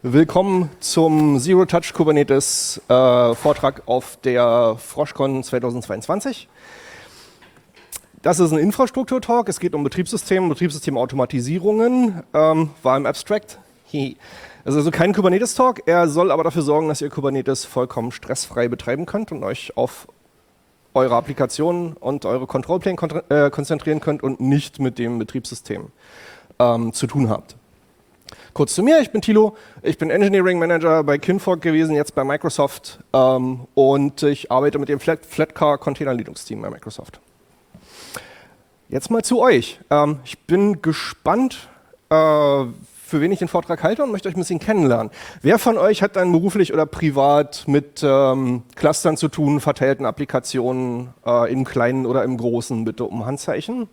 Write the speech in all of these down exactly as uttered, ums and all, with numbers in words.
Willkommen zum Zero Touch Kubernetes äh, Vortrag auf der FroschCon zweitausendzweiundzwanzig. Das ist ein Infrastruktur-Talk. Es geht um Betriebssysteme, Betriebssystemautomatisierungen. Ähm, war im Abstract. Es ist also kein Kubernetes-Talk. Er soll aber dafür sorgen, dass ihr Kubernetes vollkommen stressfrei betreiben könnt und euch auf eure Applikationen und eure Control Plane kon äh, konzentrieren könnt und nicht mit dem Betriebssystem ähm, zu tun habt. Kurz zu mir, ich bin Thilo, ich bin Engineering Manager bei Kinvolk gewesen, jetzt bei Microsoft ähm, und ich arbeite mit dem Flat Flatcar Container Linux Team bei Microsoft. Jetzt mal zu euch. Ähm, ich bin gespannt, äh, für wen ich den Vortrag halte und möchte euch ein bisschen kennenlernen. Wer von euch hat dann beruflich oder privat mit ähm, Clustern zu tun, verteilten Applikationen äh, im Kleinen oder im Großen? Bitte um Handzeichen.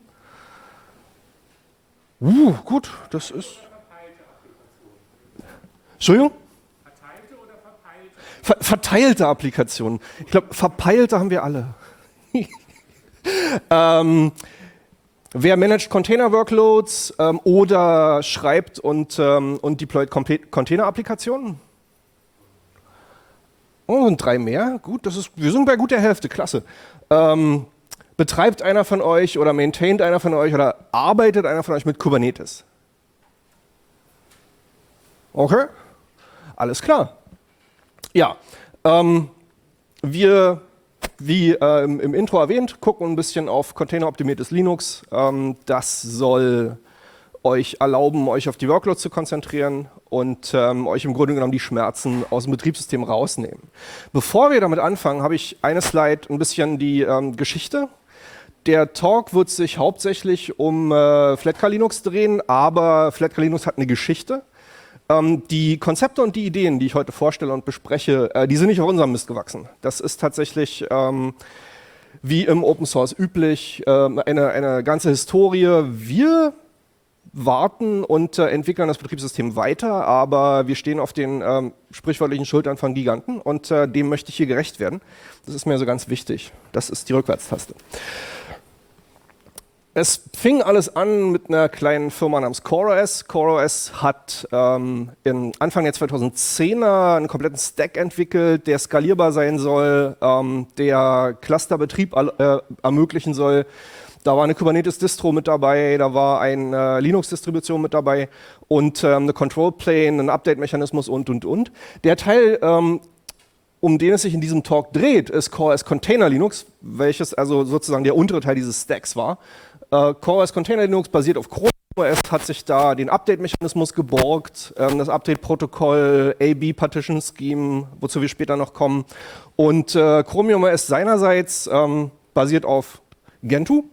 Uh, gut, das ist... Entschuldigung? Verteilte oder verpeilte? Ver verteilte Applikationen. Ich glaube, verpeilte haben wir alle. ähm, wer managt Container-Workloads ähm, oder schreibt und, ähm, und deployt Container-Applikationen? Oh, und drei mehr. Gut, das ist, wir sind bei gut der Hälfte. Klasse. Ähm, betreibt einer von euch oder maintaint einer von euch oder arbeitet einer von euch mit Kubernetes? Okay. Alles klar. Ja, ähm, wir, wie äh, im, im Intro erwähnt, gucken ein bisschen auf containeroptimiertes Linux. Ähm, das soll euch erlauben, euch auf die Workloads zu konzentrieren und ähm, euch im Grunde genommen die Schmerzen aus dem Betriebssystem rausnehmen. Bevor wir damit anfangen, habe ich eine Slide, ein bisschen die ähm, Geschichte. Der Talk wird sich hauptsächlich um äh, Flatcar Linux drehen, aber Flatcar Linux hat eine Geschichte. Ähm, die Konzepte und die Ideen, die ich heute vorstelle und bespreche, äh, die sind nicht auf unserem Mist gewachsen. Das ist tatsächlich, ähm, wie im Open Source üblich, äh, eine, eine ganze Historie. Wir warten und äh, entwickeln das Betriebssystem weiter, aber wir stehen auf den ähm, sprichwörtlichen Schultern von Giganten und äh, dem möchte ich hier gerecht werden. Das ist mir so ganz wichtig. Das ist die Rückwärtstaste. Es fing alles an mit einer kleinen Firma namens CoreOS. CoreOS hat ähm, in Anfang der zweitausendzehner einen kompletten Stack entwickelt, der skalierbar sein soll, ähm, der Clusterbetrieb äh, ermöglichen soll. Da war eine Kubernetes-Distro mit dabei, da war eine Linux-Distribution mit dabei und ähm, eine Control Plane, ein Update-Mechanismus und, und, und. Der Teil, ähm, um den es sich in diesem Talk dreht, ist CoreOS Container Linux, welches also sozusagen der untere Teil dieses Stacks war. Uh, CoreOS Container Linux basiert auf ChromeOS, hat sich da den Update-Mechanismus geborgt, ähm, das Update-Protokoll, A B Partition Scheme, wozu wir später noch kommen. Und äh, Chromium O S seinerseits ähm, basiert auf Gentoo,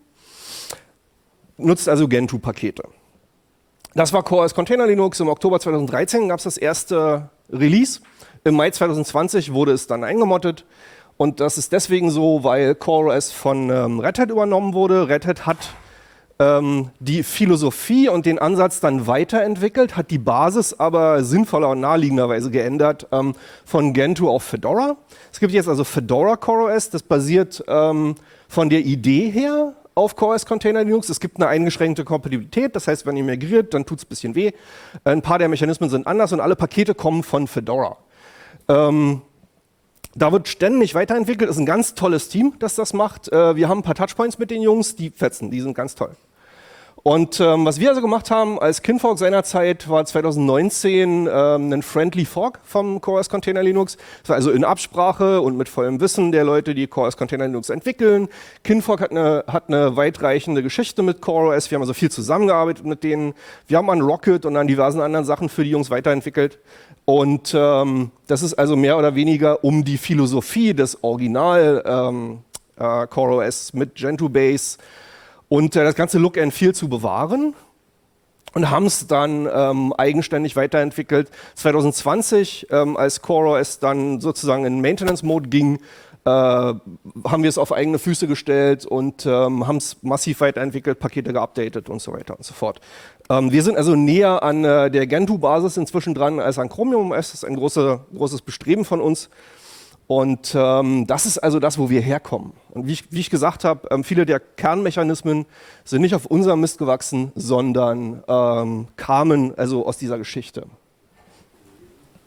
nutzt also Gentoo-Pakete. Das war CoreOS Container Linux. Im Oktober zweitausenddreizehn gab es das erste Release. Im Mai zweitausendzwanzig wurde es dann eingemottet. Und das ist deswegen so, weil CoreOS von ähm, Red Hat übernommen wurde. Red Hat hat ähm, die Philosophie und den Ansatz dann weiterentwickelt, hat die Basis aber sinnvoller und naheliegenderweise geändert ähm, von Gentoo auf Fedora. Es gibt jetzt also Fedora CoreOS, das basiert ähm, von der Idee her auf CoreOS Container Linux. Es gibt eine eingeschränkte Kompatibilität, das heißt, wenn ihr migriert, dann tut es ein bisschen weh. Ein paar der Mechanismen sind anders und alle Pakete kommen von Fedora. Ähm, Da wird ständig weiterentwickelt, ist ein ganz tolles Team, das das macht. Äh, wir haben ein paar Touchpoints mit den Jungs, die fetzen, die sind ganz toll. Und ähm, was wir also gemacht haben als Kinvolk seinerzeit, war zweitausendneunzehn ähm, ein Friendly Fork vom CoreOS Container Linux. Das war also in Absprache und mit vollem Wissen der Leute, die CoreOS Container Linux entwickeln. Kinvolk hat eine, hat eine weitreichende Geschichte mit CoreOS. Wir haben also viel zusammengearbeitet mit denen. Wir haben an Rocket und an diversen anderen Sachen für die Jungs weiterentwickelt. Und ähm, das ist also mehr oder weniger um die Philosophie des Original ähm, äh, CoreOS mit Gentoo Base und äh, das ganze Look and Feel zu bewahren und haben es dann ähm, eigenständig weiterentwickelt. zweitausendzwanzig, ähm, als CoreOS dann sozusagen in Maintenance-Mode ging, äh, haben wir es auf eigene Füße gestellt und ähm, haben es massiv weiterentwickelt, Pakete geupdatet und so weiter und so fort. Ähm, wir sind also näher an äh, der Gentoo-Basis inzwischen dran als an Chromium O S. Das ist ein große, großes Bestreben von uns. Und ähm, das ist also das, wo wir herkommen. Und wie ich, wie ich gesagt habe, ähm, viele der Kernmechanismen sind nicht auf unserem Mist gewachsen, sondern ähm, kamen also aus dieser Geschichte.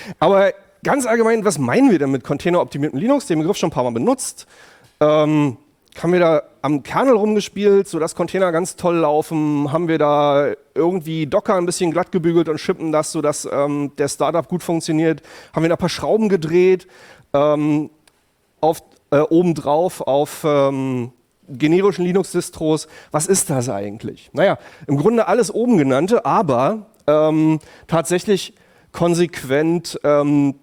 Aber ganz allgemein, was meinen wir denn mit containeroptimiertem Linux? Den Begriff schon ein paar Mal benutzt. Ähm, haben wir da am Kernel rumgespielt, sodass Container ganz toll laufen? Haben wir da irgendwie Docker ein bisschen glatt gebügelt und schippen das, sodass ähm, der Startup gut funktioniert? Haben wir da ein paar Schrauben gedreht? Ähm, auf, äh, obendrauf auf ähm, generischen Linux-Distros. Was ist das eigentlich? Naja, im Grunde alles oben genannte, aber ähm, tatsächlich konsequent ähm,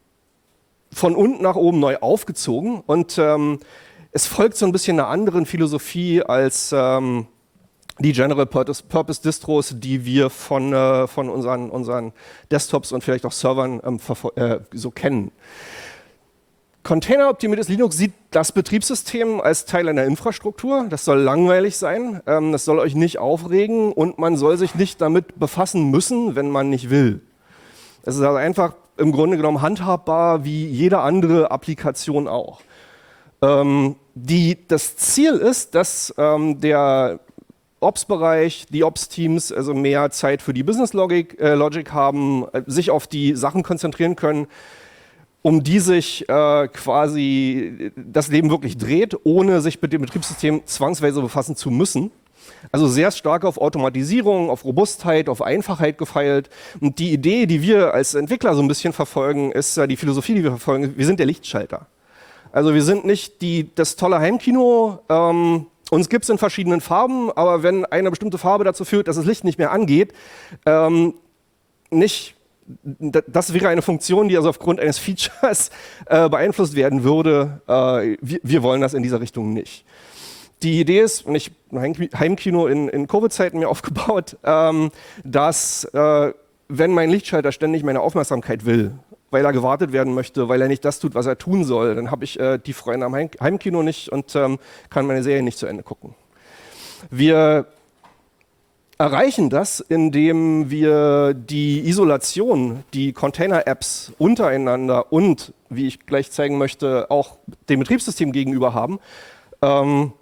von unten nach oben neu aufgezogen. Und ähm, es folgt so ein bisschen einer anderen Philosophie als ähm, die General Purpose, Purpose Distros, die wir von, äh, von unseren, unseren Desktops und vielleicht auch Servern ähm, äh, so kennen. Containeroptimiertes Linux sieht das Betriebssystem als Teil einer Infrastruktur. Das soll langweilig sein, ähm, das soll euch nicht aufregen und man soll sich nicht damit befassen müssen, wenn man nicht will. Es ist also einfach im Grunde genommen handhabbar wie jede andere Applikation auch. Ähm, die, das Ziel ist, dass ähm, der Ops-Bereich, die Ops-Teams also mehr Zeit für die Business-Logic äh, Logic haben, äh, sich auf die Sachen konzentrieren können, um die sich äh, quasi das Leben wirklich dreht, ohne sich mit dem Betriebssystem zwangsweise befassen zu müssen. Also sehr stark auf Automatisierung, auf Robustheit, auf Einfachheit gefeilt. Und die Idee, die wir als Entwickler so ein bisschen verfolgen, ist äh, die Philosophie, die wir verfolgen, wir sind der Lichtschalter. Also wir sind nicht die, das tolle Heimkino, ähm, uns gibt es in verschiedenen Farben, aber wenn eine bestimmte Farbe dazu führt, dass das Licht nicht mehr angeht, ähm, nicht, das wäre eine Funktion, die also aufgrund eines Features äh, beeinflusst werden würde. Äh, wir, wir wollen das in dieser Richtung nicht. Die Idee ist, und ich habe ein Heimkino in, in Covid-Zeiten mir aufgebaut, ähm, dass äh, wenn mein Lichtschalter ständig meine Aufmerksamkeit will, weil er gewartet werden möchte, weil er nicht das tut, was er tun soll, dann habe ich äh, die Freunde am Heim Heimkino nicht und ähm, kann meine Serie nicht zu Ende gucken. Wir erreichen das, indem wir die Isolation, die Container-Apps untereinander und, wie ich gleich zeigen möchte, auch dem Betriebssystem gegenüber haben, ähm,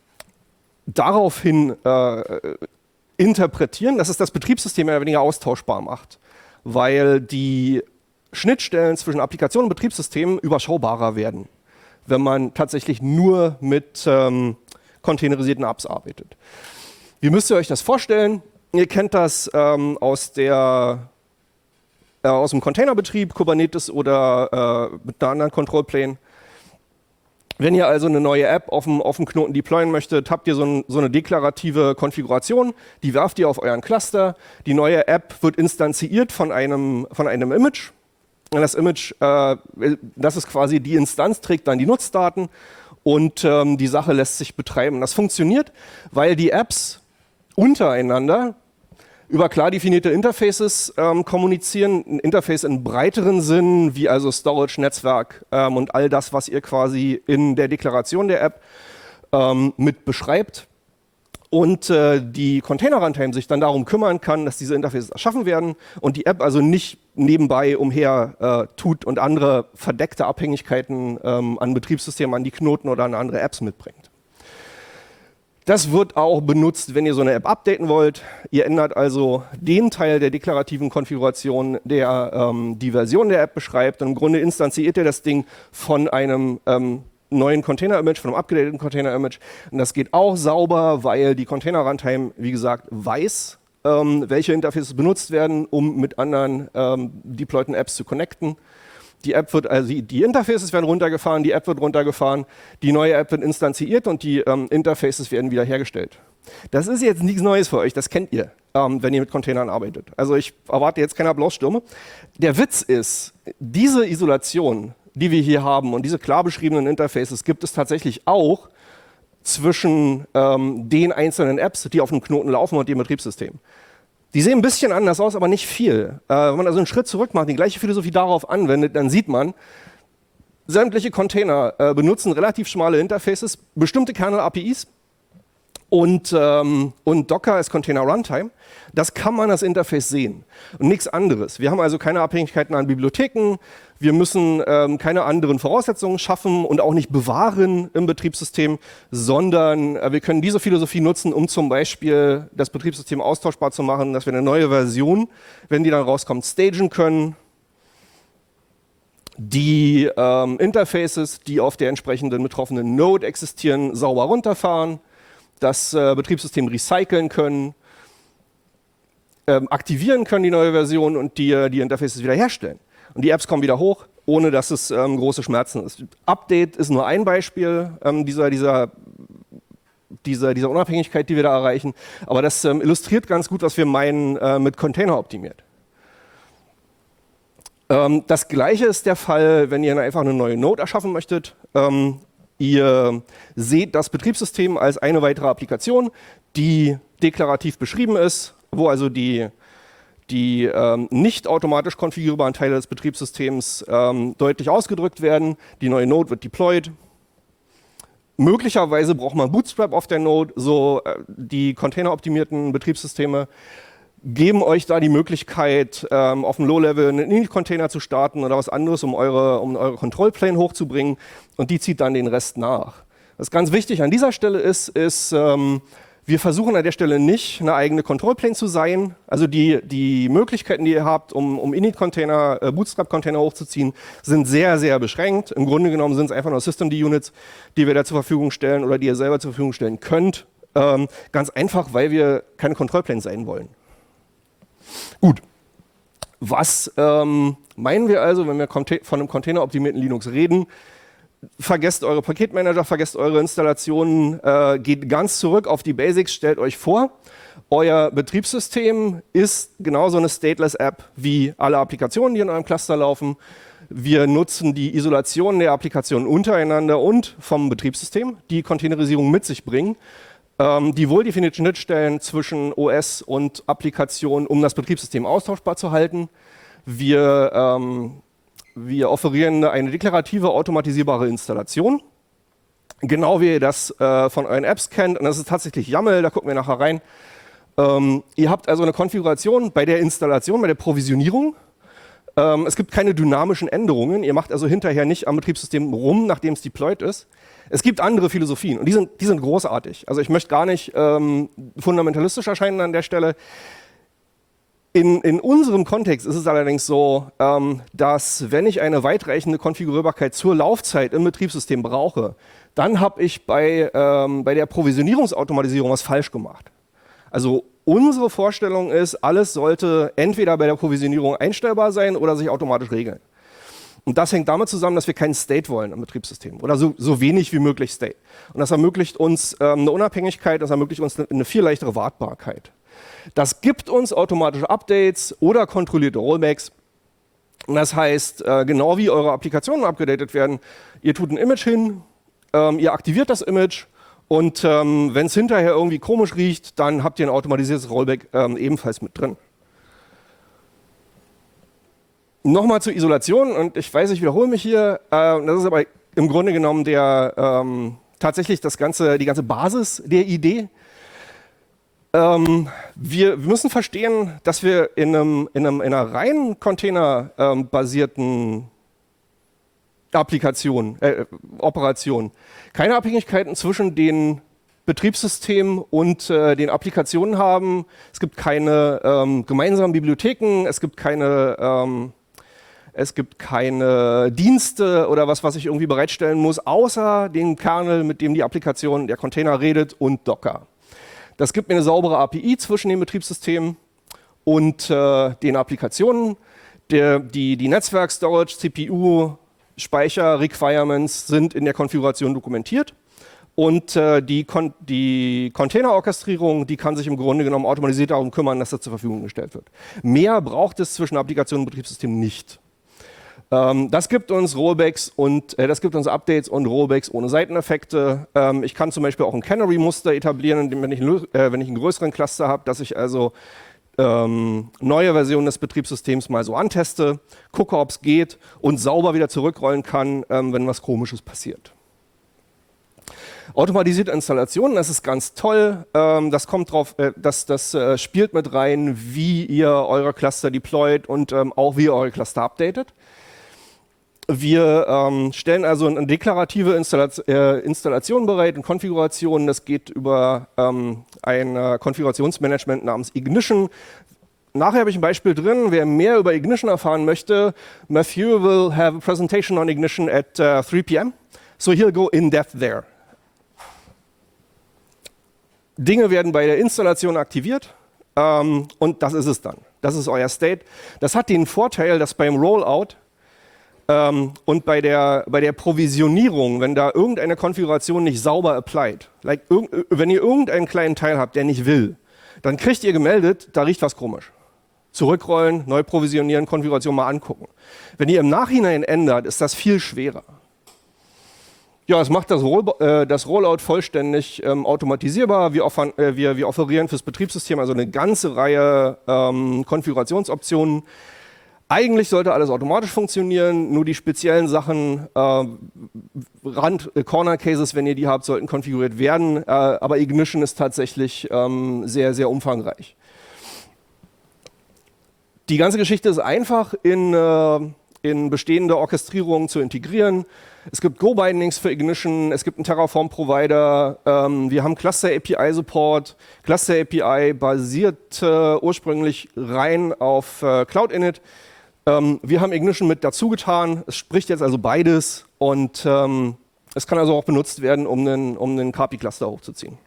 daraufhin äh, interpretieren, dass es das Betriebssystem mehr oder weniger austauschbar macht, weil die Schnittstellen zwischen Applikationen und Betriebssystemen überschaubarer werden, wenn man tatsächlich nur mit ähm, containerisierten Apps arbeitet. Wie müsst ihr euch das vorstellen? Ihr kennt das ähm, aus, der, äh, aus dem Containerbetrieb, Kubernetes oder äh, mit einer anderen Control Plane. Wenn ihr also eine neue App auf dem, auf dem Knoten deployen möchtet, habt ihr so, ein, so eine deklarative Konfiguration, die werft ihr auf euren Cluster. Die neue App wird instanziert von einem, von einem Image. Und das Image, äh, das ist quasi die Instanz, trägt dann die Nutzdaten und ähm, die Sache lässt sich betreiben. Das funktioniert, weil die Apps untereinander über klar definierte Interfaces ähm, kommunizieren. Ein Interface in breiteren Sinn, wie also Storage, Netzwerk ähm, und all das, was ihr quasi in der Deklaration der App ähm, mit beschreibt. Und äh, die Container-Runtime sich dann darum kümmern kann, dass diese Interfaces erschaffen werden und die App also nicht nebenbei umher äh, tut und andere verdeckte Abhängigkeiten ähm, an Betriebssystemen, an die Knoten oder an andere Apps mitbringt. Das wird auch benutzt, wenn ihr so eine App updaten wollt. Ihr ändert also den Teil der deklarativen Konfiguration, der ähm, die Version der App beschreibt. Und im Grunde instanziert ihr das Ding von einem ähm, neuen Container-Image, von einem abgedateten Container-Image. Und das geht auch sauber, weil die Container-Runtime, wie gesagt, weiß, ähm, welche Interfaces benutzt werden, um mit anderen ähm, deployten Apps zu connecten. Die App wird, also die, die Interfaces werden runtergefahren, die App wird runtergefahren, die neue App wird instanziert und die ähm, Interfaces werden wiederhergestellt. Das ist jetzt nichts Neues für euch, das kennt ihr, ähm, wenn ihr mit Containern arbeitet. Also ich erwarte jetzt keine Applausstürme. Der Witz ist, diese Isolation, die wir hier haben und diese klar beschriebenen Interfaces gibt es tatsächlich auch zwischen ähm, den einzelnen Apps, die auf dem Knoten laufen und dem Betriebssystem. Die sehen ein bisschen anders aus, aber nicht viel. Äh, wenn man also einen Schritt zurück macht, die gleiche Philosophie darauf anwendet, dann sieht man, sämtliche Container äh, benutzen relativ schmale Interfaces, bestimmte Kernel-A P Is und, ähm, und Docker als Container Runtime. Das kann man als Interface sehen und nichts anderes. Wir haben also keine Abhängigkeiten an Bibliotheken, wir müssen ähm, keine anderen Voraussetzungen schaffen und auch nicht bewahren im Betriebssystem, sondern äh, wir können diese Philosophie nutzen, um zum Beispiel das Betriebssystem austauschbar zu machen, dass wir eine neue Version, wenn die dann rauskommt, stagen können. die ähm, Interfaces, die auf der entsprechenden betroffenen Node existieren, sauber runterfahren, das äh, Betriebssystem recyceln können, ähm, aktivieren können die neue Version und die, die Interfaces wiederherstellen. Und die Apps kommen wieder hoch, ohne dass es ähm, große Schmerzen ist. Update ist nur ein Beispiel ähm, dieser, dieser, dieser, dieser Unabhängigkeit, die wir da erreichen. Aber das ähm, illustriert ganz gut, was wir meinen äh, mit Container optimiert. Ähm, das Gleiche ist der Fall, wenn ihr einfach eine neue Node erschaffen möchtet. Ähm, ihr seht das Betriebssystem als eine weitere Applikation, die deklarativ beschrieben ist, wo also die, die ähm, nicht automatisch konfigurierbaren Teile des Betriebssystems ähm, deutlich ausgedrückt werden. Die neue Node wird deployed. Möglicherweise braucht man Bootstrap auf der Node, so äh, die containeroptimierten Betriebssysteme geben euch da die Möglichkeit, ähm, auf dem Low-Level einen Init-Container zu starten oder was anderes, um eure, um eure Control-Plane hochzubringen, und die zieht dann den Rest nach. Was ganz wichtig an dieser Stelle ist, ist, ähm, wir versuchen an der Stelle nicht, eine eigene Control-Plane zu sein. Also die, die Möglichkeiten, die ihr habt, um, um Init-Container, äh, Bootstrap-Container hochzuziehen, sind sehr, sehr beschränkt. Im Grunde genommen sind es einfach nur Systemd-Units, die wir da zur Verfügung stellen oder die ihr selber zur Verfügung stellen könnt. Ähm, ganz einfach, weil wir keine Control-Plane sein wollen. Gut, was ähm, meinen wir also, wenn wir von einem containeroptimierten Linux reden? Vergesst eure Paketmanager, vergesst eure Installationen, äh, geht ganz zurück auf die Basics, stellt euch vor, euer Betriebssystem ist genauso eine Stateless-App wie alle Applikationen, die in eurem Cluster laufen. Wir nutzen die Isolation der Applikationen untereinander und vom Betriebssystem, die Containerisierung mit sich bringen. Ähm, die wohldefinierten Schnittstellen zwischen O S und Applikation, um das Betriebssystem austauschbar zu halten. Wir, ähm, wir offerieren eine deklarative, automatisierbare Installation. Genau wie ihr das äh, von euren Apps kennt. Und das ist tatsächlich YAML, da gucken wir nachher rein. Ähm, ihr habt also eine Konfiguration bei der Installation, bei der Provisionierung. Ähm, es gibt keine dynamischen Änderungen. Ihr macht also hinterher nicht am Betriebssystem rum, nachdem es deployed ist. Es gibt andere Philosophien und die sind, die sind großartig. Also ich möchte gar nicht ähm, fundamentalistisch erscheinen an der Stelle. In, in unserem Kontext ist es allerdings so, ähm, dass wenn ich eine weitreichende Konfigurierbarkeit zur Laufzeit im Betriebssystem brauche, dann habe ich bei, ähm, bei der Provisionierungsautomatisierung was falsch gemacht. Also unsere Vorstellung ist, alles sollte entweder bei der Provisionierung einstellbar sein oder sich automatisch regeln. Und das hängt damit zusammen, dass wir keinen State wollen im Betriebssystem oder so, so wenig wie möglich State. Und das ermöglicht uns ähm, eine Unabhängigkeit, das ermöglicht uns eine, eine viel leichtere Wartbarkeit. Das gibt uns automatische Updates oder kontrollierte Rollbacks. Und das heißt, äh, genau wie eure Applikationen abgedatet werden, ihr tut ein Image hin, ähm, ihr aktiviert das Image und ähm, wenn es hinterher irgendwie komisch riecht, dann habt ihr ein automatisiertes Rollback ähm, ebenfalls mit drin. Nochmal zur Isolation, und ich weiß, ich wiederhole mich hier, äh, das ist aber im Grunde genommen der, ähm, tatsächlich das ganze, die ganze Basis der Idee. Ähm, wir, wir müssen verstehen, dass wir in, einem, in, einem, in einer rein containerbasierten ähm, Applikation, äh, Operation keine Abhängigkeiten zwischen den Betriebssystemen und äh, den Applikationen haben. Es gibt keine ähm, gemeinsamen Bibliotheken, es gibt keine ähm, Es gibt keine Dienste oder was, was ich irgendwie bereitstellen muss, außer den Kernel, mit dem die Applikation, der Container redet, und Docker. Das gibt mir eine saubere A P I zwischen den Betriebssystemen und äh, den Applikationen. Der, die, die Netzwerk-Storage, C P U, Speicher-Requirements sind in der Konfiguration dokumentiert. Und äh, die, Kon die Container-Orchestrierung, die kann sich im Grunde genommen automatisiert darum kümmern, dass das zur Verfügung gestellt wird. Mehr braucht es zwischen Applikation und Betriebssystem nicht. Ähm, das gibt uns Rollbacks und äh, das gibt uns Updates und Rollbacks ohne Seiteneffekte. Ähm, ich kann zum Beispiel auch ein Canary-Muster etablieren, indem, wenn, ich, äh, wenn ich einen größeren Cluster habe, dass ich also ähm, neue Versionen des Betriebssystems mal so anteste, gucke, ob es geht und sauber wieder zurückrollen kann, ähm, wenn was Komisches passiert. Automatisierte Installationen, das ist ganz toll. Ähm, das kommt drauf, äh, das, das äh, spielt mit rein, wie ihr eure Cluster deployt und ähm, auch wie ihr eure Cluster updatet. Wir ähm, stellen also eine deklarative Installa äh, Installation bereit, eine Konfiguration. Das geht über ähm, ein äh, Konfigurationsmanagement namens Ignition. nachher habe ich ein Beispiel drin, wer mehr über Ignition erfahren möchte. Matthew will have a presentation on Ignition at uh, three p m So he'll go in depth there. Dinge werden bei der Installation aktiviert ähm, und das ist es dann. Das ist euer State. Das hat den Vorteil, dass beim Rollout ähm, und bei der, bei der Provisionierung, wenn da irgendeine Konfiguration nicht sauber applied, like, wenn ihr irgendeinen kleinen Teil habt, der nicht will, dann kriegt ihr gemeldet, da riecht was komisch. Zurückrollen, neu provisionieren, Konfiguration mal angucken. Wenn ihr im Nachhinein ändert, ist das viel schwerer. Ja, es macht das, Roll, äh, das Rollout vollständig ähm, automatisierbar. Wir, offern, äh, wir, wir offerieren fürs Betriebssystem also eine ganze Reihe ähm, Konfigurationsoptionen. Eigentlich sollte alles automatisch funktionieren, nur die speziellen Sachen, äh, Rand, äh, Corner Cases, wenn ihr die habt, sollten konfiguriert werden. Äh, aber Ignition ist tatsächlich ähm, sehr, sehr umfangreich. Die ganze Geschichte ist einfach in, äh, in bestehende Orchestrierungen zu integrieren. Es gibt Go-Bindings für Ignition, es gibt einen Terraform-Provider, ähm, wir haben Cluster-A P I-Support. Cluster-A P I basiert äh, ursprünglich rein auf äh, Cloud-Init. Ähm, wir haben Ignition mit dazu getan, es spricht jetzt also beides und ähm, es kann also auch benutzt werden, um einen, um einen K P I-Cluster hochzuziehen.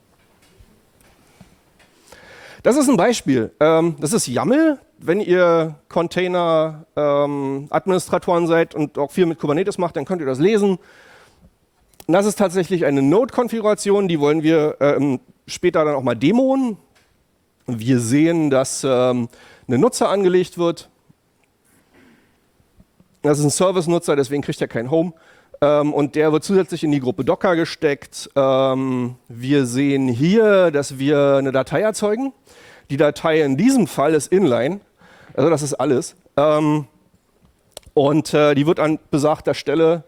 Das ist ein Beispiel. Ähm, das ist YAML. Wenn ihr Container-Administratoren ähm, seid und auch viel mit Kubernetes macht, dann könnt ihr das lesen. Das ist tatsächlich eine Node-Konfiguration, die wollen wir ähm, später dann auch mal demoen. Wir sehen, dass ähm, ein Nutzer angelegt wird. Das ist ein Service-Nutzer, deswegen kriegt er kein Home. Ähm, und der wird zusätzlich in die Gruppe Docker gesteckt. Ähm, wir sehen hier, dass wir eine Datei erzeugen. Die Datei in diesem Fall ist inline. Also das ist alles. Ähm, und äh, die wird an besagter Stelle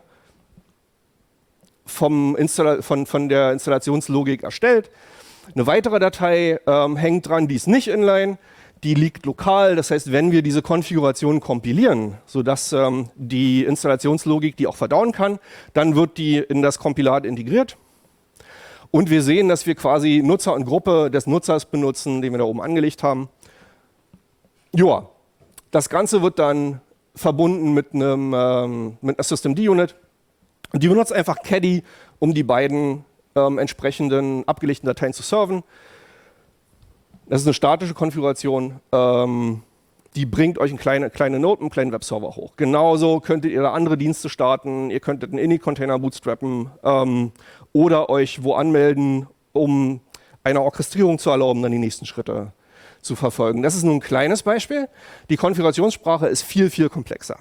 vom Installa von, von der Installationslogik erstellt. Eine weitere Datei ähm, hängt dran, die ist nicht inline, die liegt lokal. Das heißt, wenn wir diese Konfiguration kompilieren, sodass ähm, die Installationslogik die auch verdauen kann, dann wird die in das Kompilat integriert. Und wir sehen, dass wir quasi Nutzer und Gruppe des Nutzers benutzen, den wir da oben angelegt haben. Joa. Das Ganze wird dann verbunden mit, einem, ähm, mit einer Systemd-Unit. Die benutzt einfach Caddy, um die beiden ähm, entsprechenden abgelegten Dateien zu serven. Das ist eine statische Konfiguration. Ähm, die bringt euch eine kleine, kleine Node, einen kleinen Webserver hoch. Genauso könntet ihr da andere Dienste starten. Ihr könntet einen Init-Container bootstrappen ähm, oder euch wo anmelden, um eine Orchestrierung zu erlauben, dann die nächsten Schritte zu verfolgen. Das ist nur ein kleines Beispiel. Die Konfigurationssprache ist viel, viel komplexer.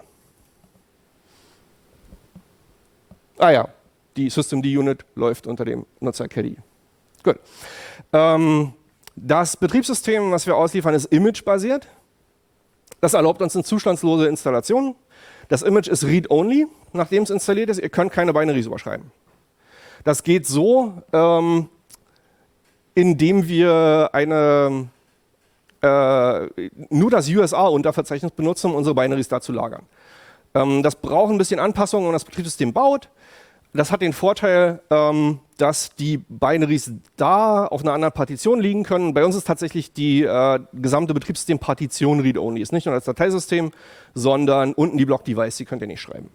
Ah ja, die Systemd-Unit läuft unter dem Nutzer Caddy. Gut. Ähm, das Betriebssystem, was wir ausliefern, ist image-basiert. Das erlaubt uns eine zustandslose Installation. Das Image ist read-only, nachdem es installiert ist. Ihr könnt keine Binaries überschreiben. Das geht so, ähm, indem wir eine Äh, nur das U S A-Unterverzeichnis benutzen, um unsere Binaries da zu lagern. Ähm, das braucht ein bisschen Anpassung, wenn das Betriebssystem baut. Das hat den Vorteil, ähm, dass die Binaries da auf einer anderen Partition liegen können. Bei uns ist tatsächlich die äh, gesamte Betriebssystem-Partition read-only. Ist nicht nur das Dateisystem, sondern unten die Block-Device, die könnt ihr nicht schreiben.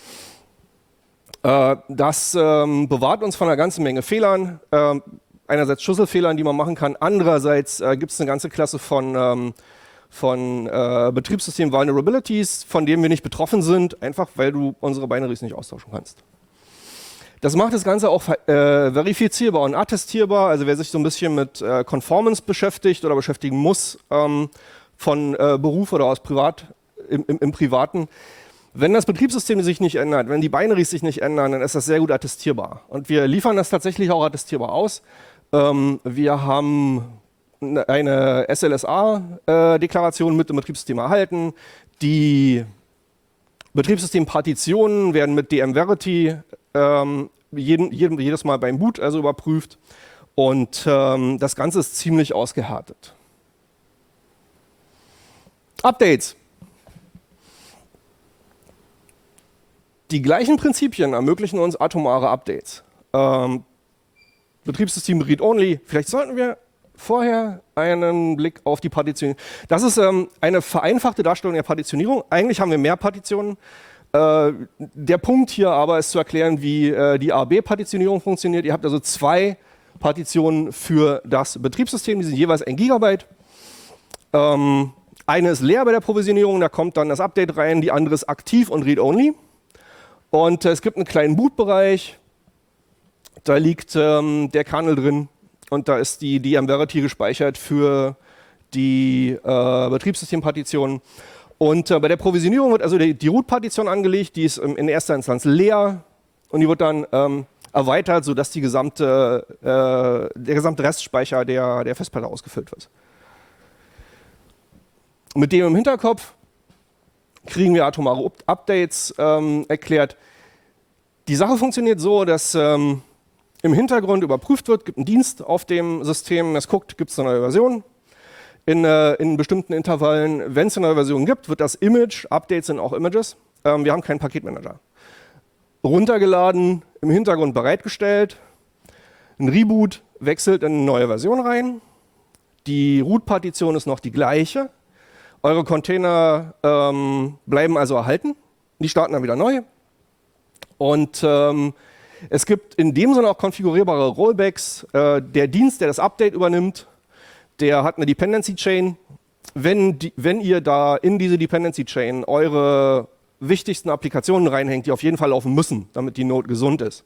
Äh, das ähm, bewahrt uns von einer ganzen Menge Fehlern. Äh, Einerseits Schlüsselfehlern, die man machen kann. Andererseits äh, gibt es eine ganze Klasse von, ähm, von äh, Betriebssystem-Vulnerabilities, von denen wir nicht betroffen sind, einfach weil du unsere Binaries nicht austauschen kannst. Das macht das Ganze auch äh, verifizierbar und attestierbar. Also wer sich so ein bisschen mit äh, Conformance beschäftigt oder beschäftigen muss, ähm, von äh, Beruf oder aus Privat, im, im, im Privaten, wenn das Betriebssystem sich nicht ändert, wenn die Binaries sich nicht ändern, dann ist das sehr gut attestierbar. Und wir liefern das tatsächlich auch attestierbar aus. Ähm, wir haben eine S L S A-Deklaration mit dem Betriebssystem erhalten. Die Betriebssystempartitionen werden mit D M Verity ähm, jeden, jeden, jedes Mal beim Boot also überprüft. Und ähm, das Ganze ist ziemlich ausgehärtet. Updates. Die gleichen Prinzipien ermöglichen uns atomare Updates. Ähm, Betriebssystem read-only. Vielleicht sollten wir vorher einen Blick auf die Partitionierung. Das ist ähm, eine vereinfachte Darstellung der Partitionierung. Eigentlich haben wir mehr Partitionen. Äh, der Punkt hier aber ist zu erklären, wie äh, die A B-Partitionierung funktioniert. Ihr habt also zwei Partitionen für das Betriebssystem, die sind jeweils ein Gigabyte. Ähm, eine ist leer bei der Provisionierung, da kommt dann das Update rein, die andere ist aktiv und read-only. Und äh, es gibt einen kleinen Bootbereich, da liegt ähm, der Kernel drin und da ist die D M-Verity gespeichert für die äh, Betriebssystempartition. Und äh, bei der Provisionierung wird also die, die Root-Partition angelegt, die ist ähm, in erster Instanz leer und die wird dann ähm, erweitert, sodass die gesamte, äh, der gesamte Restspeicher der, der Festplatte ausgefüllt wird. Mit dem im Hinterkopf kriegen wir atomare Updates ähm, erklärt. Die Sache funktioniert so, dass ähm, im Hintergrund überprüft wird, gibt einen Dienst auf dem System, es guckt, gibt es eine neue Version. In, äh, in bestimmten Intervallen, wenn es eine neue Version gibt, wird das Image, Updates sind auch Images, ähm, wir haben keinen Paketmanager. Runtergeladen, im Hintergrund bereitgestellt, ein Reboot wechselt in eine neue Version rein, die Root-Partition ist noch die gleiche, eure Container ähm, bleiben also erhalten, die starten dann wieder neu und ähm, es gibt in dem Sinne auch konfigurierbare Rollbacks. Äh, der Dienst, der das Update übernimmt, der hat eine Dependency Chain. Wenn, die, wenn ihr da in diese Dependency Chain eure wichtigsten Applikationen reinhängt, die auf jeden Fall laufen müssen, damit die Node gesund ist,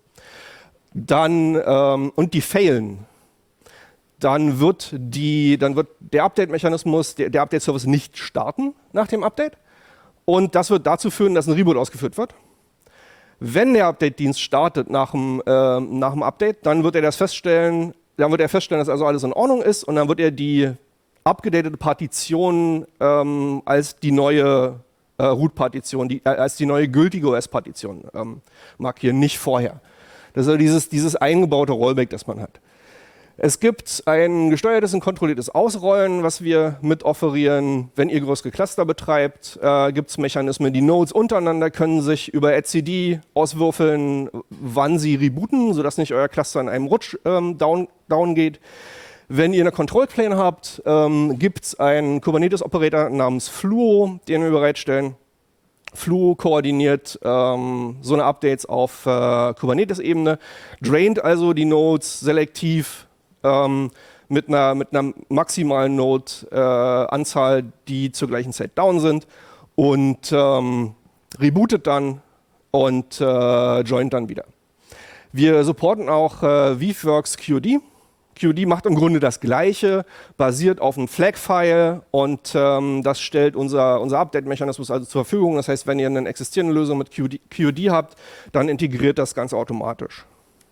dann, ähm, und die failen, dann wird, die, dann wird der Update-Mechanismus, der, der Update-Service nicht starten nach dem Update. Und das wird dazu führen, dass ein Reboot ausgeführt wird. Wenn der Update-Dienst startet nach dem, äh, nach dem Update, dann wird er das feststellen, dann wird er feststellen, dass also alles in Ordnung ist und dann wird er die abgedatete Partition ähm, als die neue äh, Root-Partition, die, äh, als die neue gültige O S-Partition ähm, markieren, nicht vorher. Das ist also dieses, dieses eingebaute Rollback, das man hat. Es gibt ein gesteuertes und kontrolliertes Ausrollen, was wir mit offerieren. Wenn ihr größere Cluster betreibt, äh, gibt es Mechanismen. Die Nodes untereinander können sich über etcd auswürfeln, wann sie rebooten, sodass nicht euer Cluster in einem Rutsch ähm, down, down geht. Wenn ihr eine Control Plane habt, ähm, gibt es einen Kubernetes-Operator namens Fluo, den wir bereitstellen. Fluo koordiniert ähm, so eine Updates auf äh, Kubernetes-Ebene, draint also die Nodes selektiv ähm, mit einer, mit einer maximalen Node-Anzahl, äh, die zur gleichen Zeit down sind und ähm, rebootet dann und äh, joint dann wieder. Wir supporten auch äh, Weaveworks Q D. Q D macht im Grunde das Gleiche, basiert auf einem Flag-File und ähm, das stellt unser, unser Update-Mechanismus also zur Verfügung. Das heißt, wenn ihr eine existierende Lösung mit Q D, Q D habt, dann integriert das Ganze automatisch.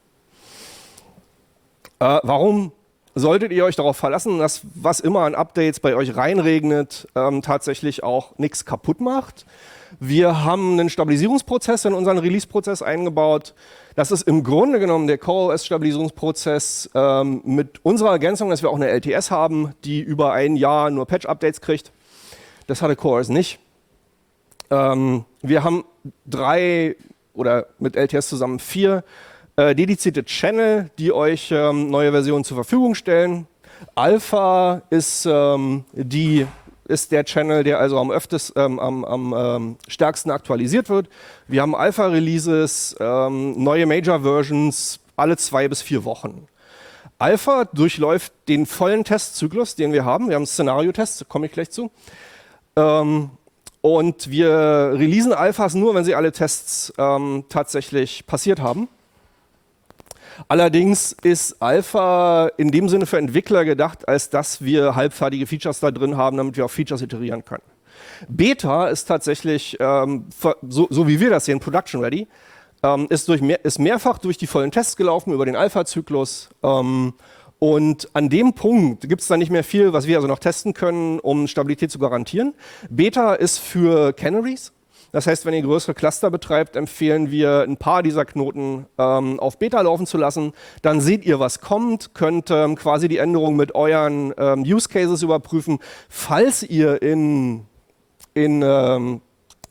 Äh, warum solltet ihr euch darauf verlassen, dass was immer an Updates bei euch reinregnet, ähm, tatsächlich auch nichts kaputt macht? Wir haben einen Stabilisierungsprozess in unseren Release-Prozess eingebaut. Das ist im Grunde genommen der CoreOS-Stabilisierungsprozess ähm, mit unserer Ergänzung, dass wir auch eine L T S haben, die über ein Jahr nur Patch-Updates kriegt. Das hatte CoreOS nicht. Ähm, wir haben drei oder mit L T S zusammen vier äh, dedizierte Channel, die euch ähm, neue Versionen zur Verfügung stellen. Alpha ist ähm, die ist der Channel, der also am, öfters, ähm, am, am ähm, stärksten aktualisiert wird. Wir haben Alpha-Releases, ähm, neue Major-Versions alle zwei bis vier Wochen. Alpha durchläuft den vollen Testzyklus, den wir haben. Wir haben Szenario-Tests, da komme ich gleich zu. Ähm, und wir releasen Alphas nur, wenn sie alle Tests ähm, tatsächlich passiert haben. Allerdings ist Alpha in dem Sinne für Entwickler gedacht, als dass wir halbfertige Features da drin haben, damit wir auf Features iterieren können. Beta ist tatsächlich, ähm, so, so wie wir das sehen, Production Ready, ähm, ist, durch mehr, ist mehrfach durch die vollen Tests gelaufen, über den Alpha-Zyklus. Ähm, und an dem Punkt gibt es dann nicht mehr viel, was wir also noch testen können, um Stabilität zu garantieren. Beta ist für Canaries. Das heißt, wenn ihr größere Cluster betreibt, empfehlen wir, ein paar dieser Knoten ähm, auf Beta laufen zu lassen. Dann seht ihr, was kommt, könnt ähm, quasi die Änderungen mit euren ähm, Use Cases überprüfen. Falls ihr in, in ähm,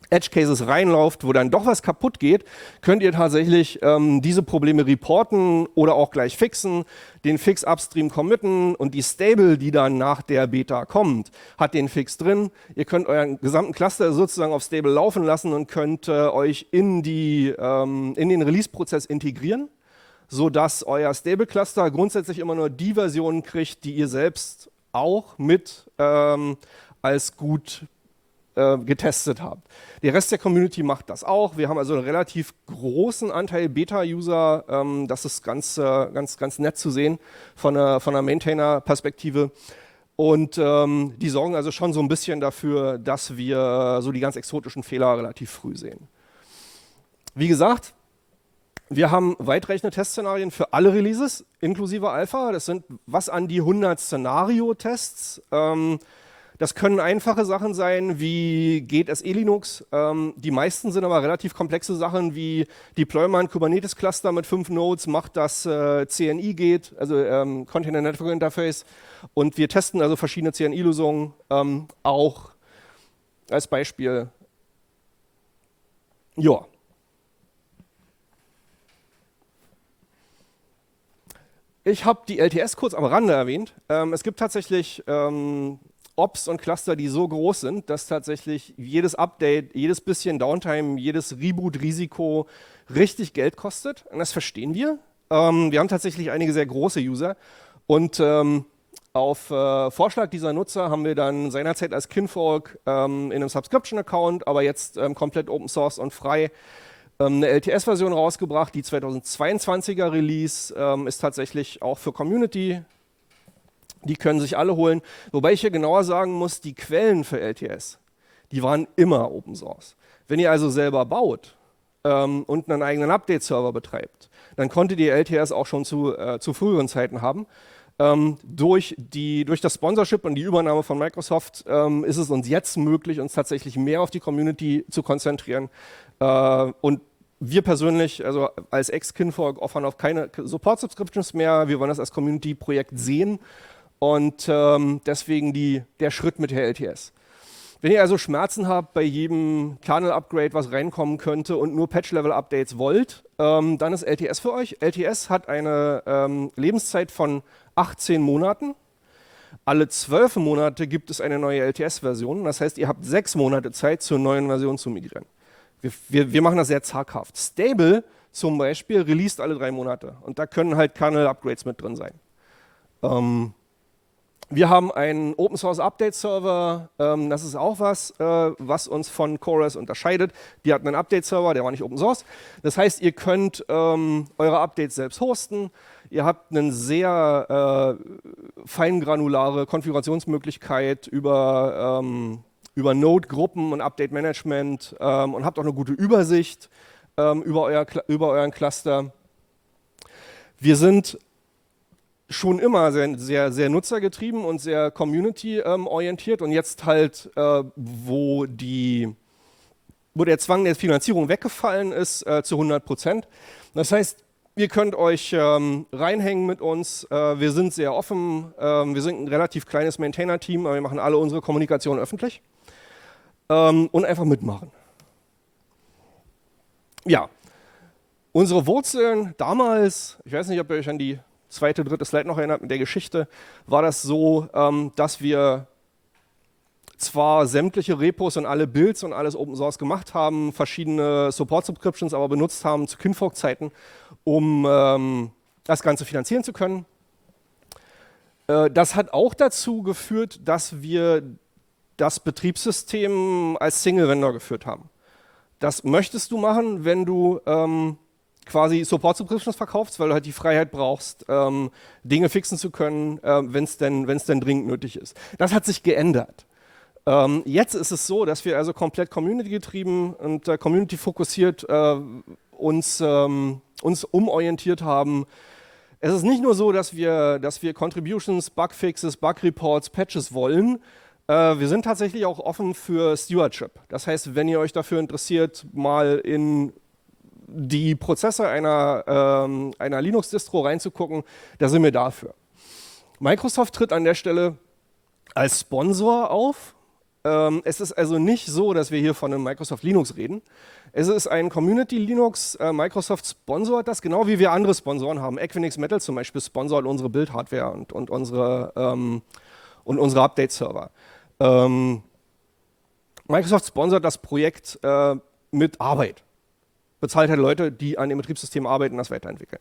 Edge Cases reinlauft, wo dann doch was kaputt geht, könnt ihr tatsächlich ähm, diese Probleme reporten oder auch gleich fixen, den Fix upstream committen und die Stable, die dann nach der Beta kommt, hat den Fix drin. Ihr könnt euren gesamten Cluster sozusagen auf Stable laufen lassen und könnt äh, euch in, die, ähm, in den Release-Prozess integrieren, sodass euer Stable-Cluster grundsätzlich immer nur die Versionen kriegt, die ihr selbst auch mit ähm, als gut äh, getestet habt. Der Rest der Community macht das auch. Wir haben also einen relativ großen Anteil Beta-User. Ähm, das ist ganz, äh, ganz, ganz nett zu sehen von der, von der Maintainer-Perspektive. Und ähm, die sorgen also schon so ein bisschen dafür, dass wir so die ganz exotischen Fehler relativ früh sehen. Wie gesagt, wir haben weitreichende Testszenarien für alle Releases, inklusive Alpha. Das sind was an die hundert Szenario-Tests. Ähm, das können einfache Sachen sein, wie geht es e-Linux. Ähm, die meisten sind aber relativ komplexe Sachen, wie deploy mal ein Kubernetes-Cluster mit fünf Nodes, macht das äh, C N I geht, also ähm, Container Network Interface. Und wir testen also verschiedene C N I-Lösungen, ähm, auch als Beispiel. Ja. Ich habe die L T S kurz am Rande erwähnt. Ähm, es gibt tatsächlich ähm, Ops und Cluster, die so groß sind, dass tatsächlich jedes Update, jedes bisschen Downtime, jedes Reboot-Risiko richtig Geld kostet. Und das verstehen wir. Ähm, wir haben tatsächlich einige sehr große User. Und ähm, auf äh, Vorschlag dieser Nutzer haben wir dann seinerzeit als Kinvolk ähm, in einem Subscription-Account, aber jetzt ähm, komplett Open Source und frei, eine L T S-Version rausgebracht, die zweitausendzweiundzwanziger Release ähm, ist tatsächlich auch für Community. Die können sich alle holen. Wobei ich hier genauer sagen muss, die Quellen für L T S, die waren immer Open Source. Wenn ihr also selber baut ähm, und einen eigenen Update-Server betreibt, dann konntet ihr L T S auch schon zu, äh, zu früheren Zeiten haben. Ähm, durch, die, durch das Sponsorship und die Übernahme von Microsoft ähm, ist es uns jetzt möglich, uns tatsächlich mehr auf die Community zu konzentrieren. Äh, und wir persönlich, also als Ex-Kinvolk, offern auf keine Support-Subscriptions mehr. Wir wollen das als Community-Projekt sehen und ähm, deswegen die, der Schritt mit der L T S. Wenn ihr also Schmerzen habt bei jedem Kernel-Upgrade, was reinkommen könnte und nur Patch-Level-Updates wollt, ähm, dann ist L T S für euch. L T S hat eine ähm, Lebenszeit von achtzehn Monaten. Alle zwölf Monate gibt es eine neue L T S-Version. Das heißt, ihr habt sechs Monate Zeit, zur neuen Version zu migrieren. Wir, wir, wir machen das sehr zaghaft. Stable zum Beispiel released alle drei Monate. Und da können halt Kernel-Upgrades mit drin sein. Ähm, wir haben einen Open-Source-Update-Server. Ähm, das ist auch was, äh, was uns von CoreOS unterscheidet. Die hatten einen Update-Server, der war nicht Open-Source. Das heißt, ihr könnt ähm, eure Updates selbst hosten. Ihr habt eine sehr äh, feingranulare Konfigurationsmöglichkeit über, ähm, über Node-Gruppen und Update-Management ähm, und habt auch eine gute Übersicht ähm, über, euer, über euren Cluster. Wir sind schon immer sehr, sehr, sehr nutzergetrieben und sehr community-orientiert und jetzt halt, äh, wo, die, wo der Zwang der Finanzierung weggefallen ist, äh, zu hundert Prozent. Das heißt, ihr könnt euch ähm, reinhängen mit uns. Äh, wir sind sehr offen. Ähm, wir sind ein relativ kleines Maintainer-Team, aber wir machen alle unsere Kommunikation öffentlich. Ähm, und einfach mitmachen. Ja, unsere Wurzeln damals, ich weiß nicht, ob ihr euch an die zweite, dritte Slide noch erinnert, mit der Geschichte, war das so, ähm, dass wir zwar sämtliche Repos und alle Builds und alles Open Source gemacht haben, verschiedene Support-Subscriptions aber benutzt haben zu Kinvolk-Zeiten, um ähm, das Ganze finanzieren zu können. Äh, das hat auch dazu geführt, dass wir das Betriebssystem als Single-Vendor geführt haben. Das möchtest du machen, wenn du ähm, quasi Support-Subscriptions verkaufst, weil du halt die Freiheit brauchst, ähm, Dinge fixen zu können, äh, wenn es denn, wenn's denn dringend nötig ist. Das hat sich geändert. Ähm, jetzt ist es so, dass wir also komplett Community-getrieben und äh, Community-fokussiert äh, uns, ähm, uns umorientiert haben. Es ist nicht nur so, dass wir, dass wir Contributions, Bugfixes, Bug-Reports, Patches wollen. Äh, wir sind tatsächlich auch offen für Stewardship. Das heißt, wenn ihr euch dafür interessiert, mal in die Prozesse einer, ähm, einer Linux-Distro reinzugucken, da sind wir dafür. Microsoft tritt an der Stelle als Sponsor auf. Ähm, es ist also nicht so, dass wir hier von einem Microsoft Linux reden. Es ist ein Community Linux. Äh, Microsoft sponsort das, genau wie wir andere Sponsoren haben. Equinix Metal zum Beispiel sponsort unsere Build-Hardware und, und unsere, ähm, und unsere Update-Server. Ähm, Microsoft sponsort das Projekt äh, mit Arbeit. Bezahlt halt Leute, die an dem Betriebssystem arbeiten und das weiterentwickeln.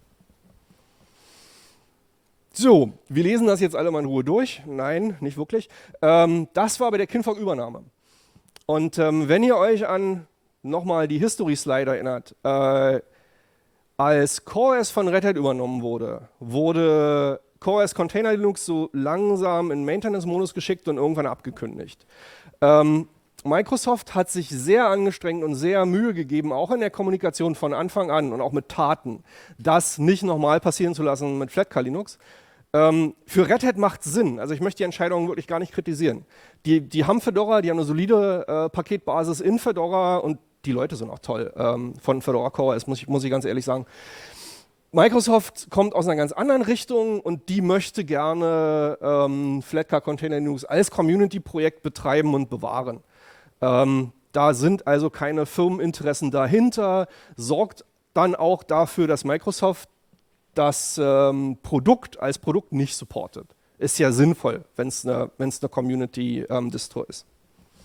So, wir lesen das jetzt alle mal in Ruhe durch. Nein, nicht wirklich. Ähm, das war bei der Kinvolk-Übernahme. Und ähm, wenn ihr euch an nochmal die History-Slide erinnert, äh, als CoreOS von Red Hat übernommen wurde, wurde CoreOS Container Linux so langsam in Maintenance-Modus geschickt und irgendwann abgekündigt. Ähm, Microsoft hat sich sehr angestrengt und sehr Mühe gegeben, auch in der Kommunikation von Anfang an und auch mit Taten, das nicht nochmal passieren zu lassen mit Flatcar Linux. Ähm, für Red Hat macht es Sinn. Also ich möchte die Entscheidung wirklich gar nicht kritisieren. Die, die haben Fedora, die haben eine solide äh, Paketbasis in Fedora und die Leute sind auch toll ähm, von Fedora CoreOS, muss ich, muss ich ganz ehrlich sagen. Microsoft kommt aus einer ganz anderen Richtung und die möchte gerne ähm, Flatcar Container Linux als Community-Projekt betreiben und bewahren. Ähm, da sind also keine Firmeninteressen dahinter, sorgt dann auch dafür, dass Microsoft das ähm, Produkt als Produkt nicht supportet. Ist ja sinnvoll, wenn es eine, wenn's eine Community-Distro ähm, ist.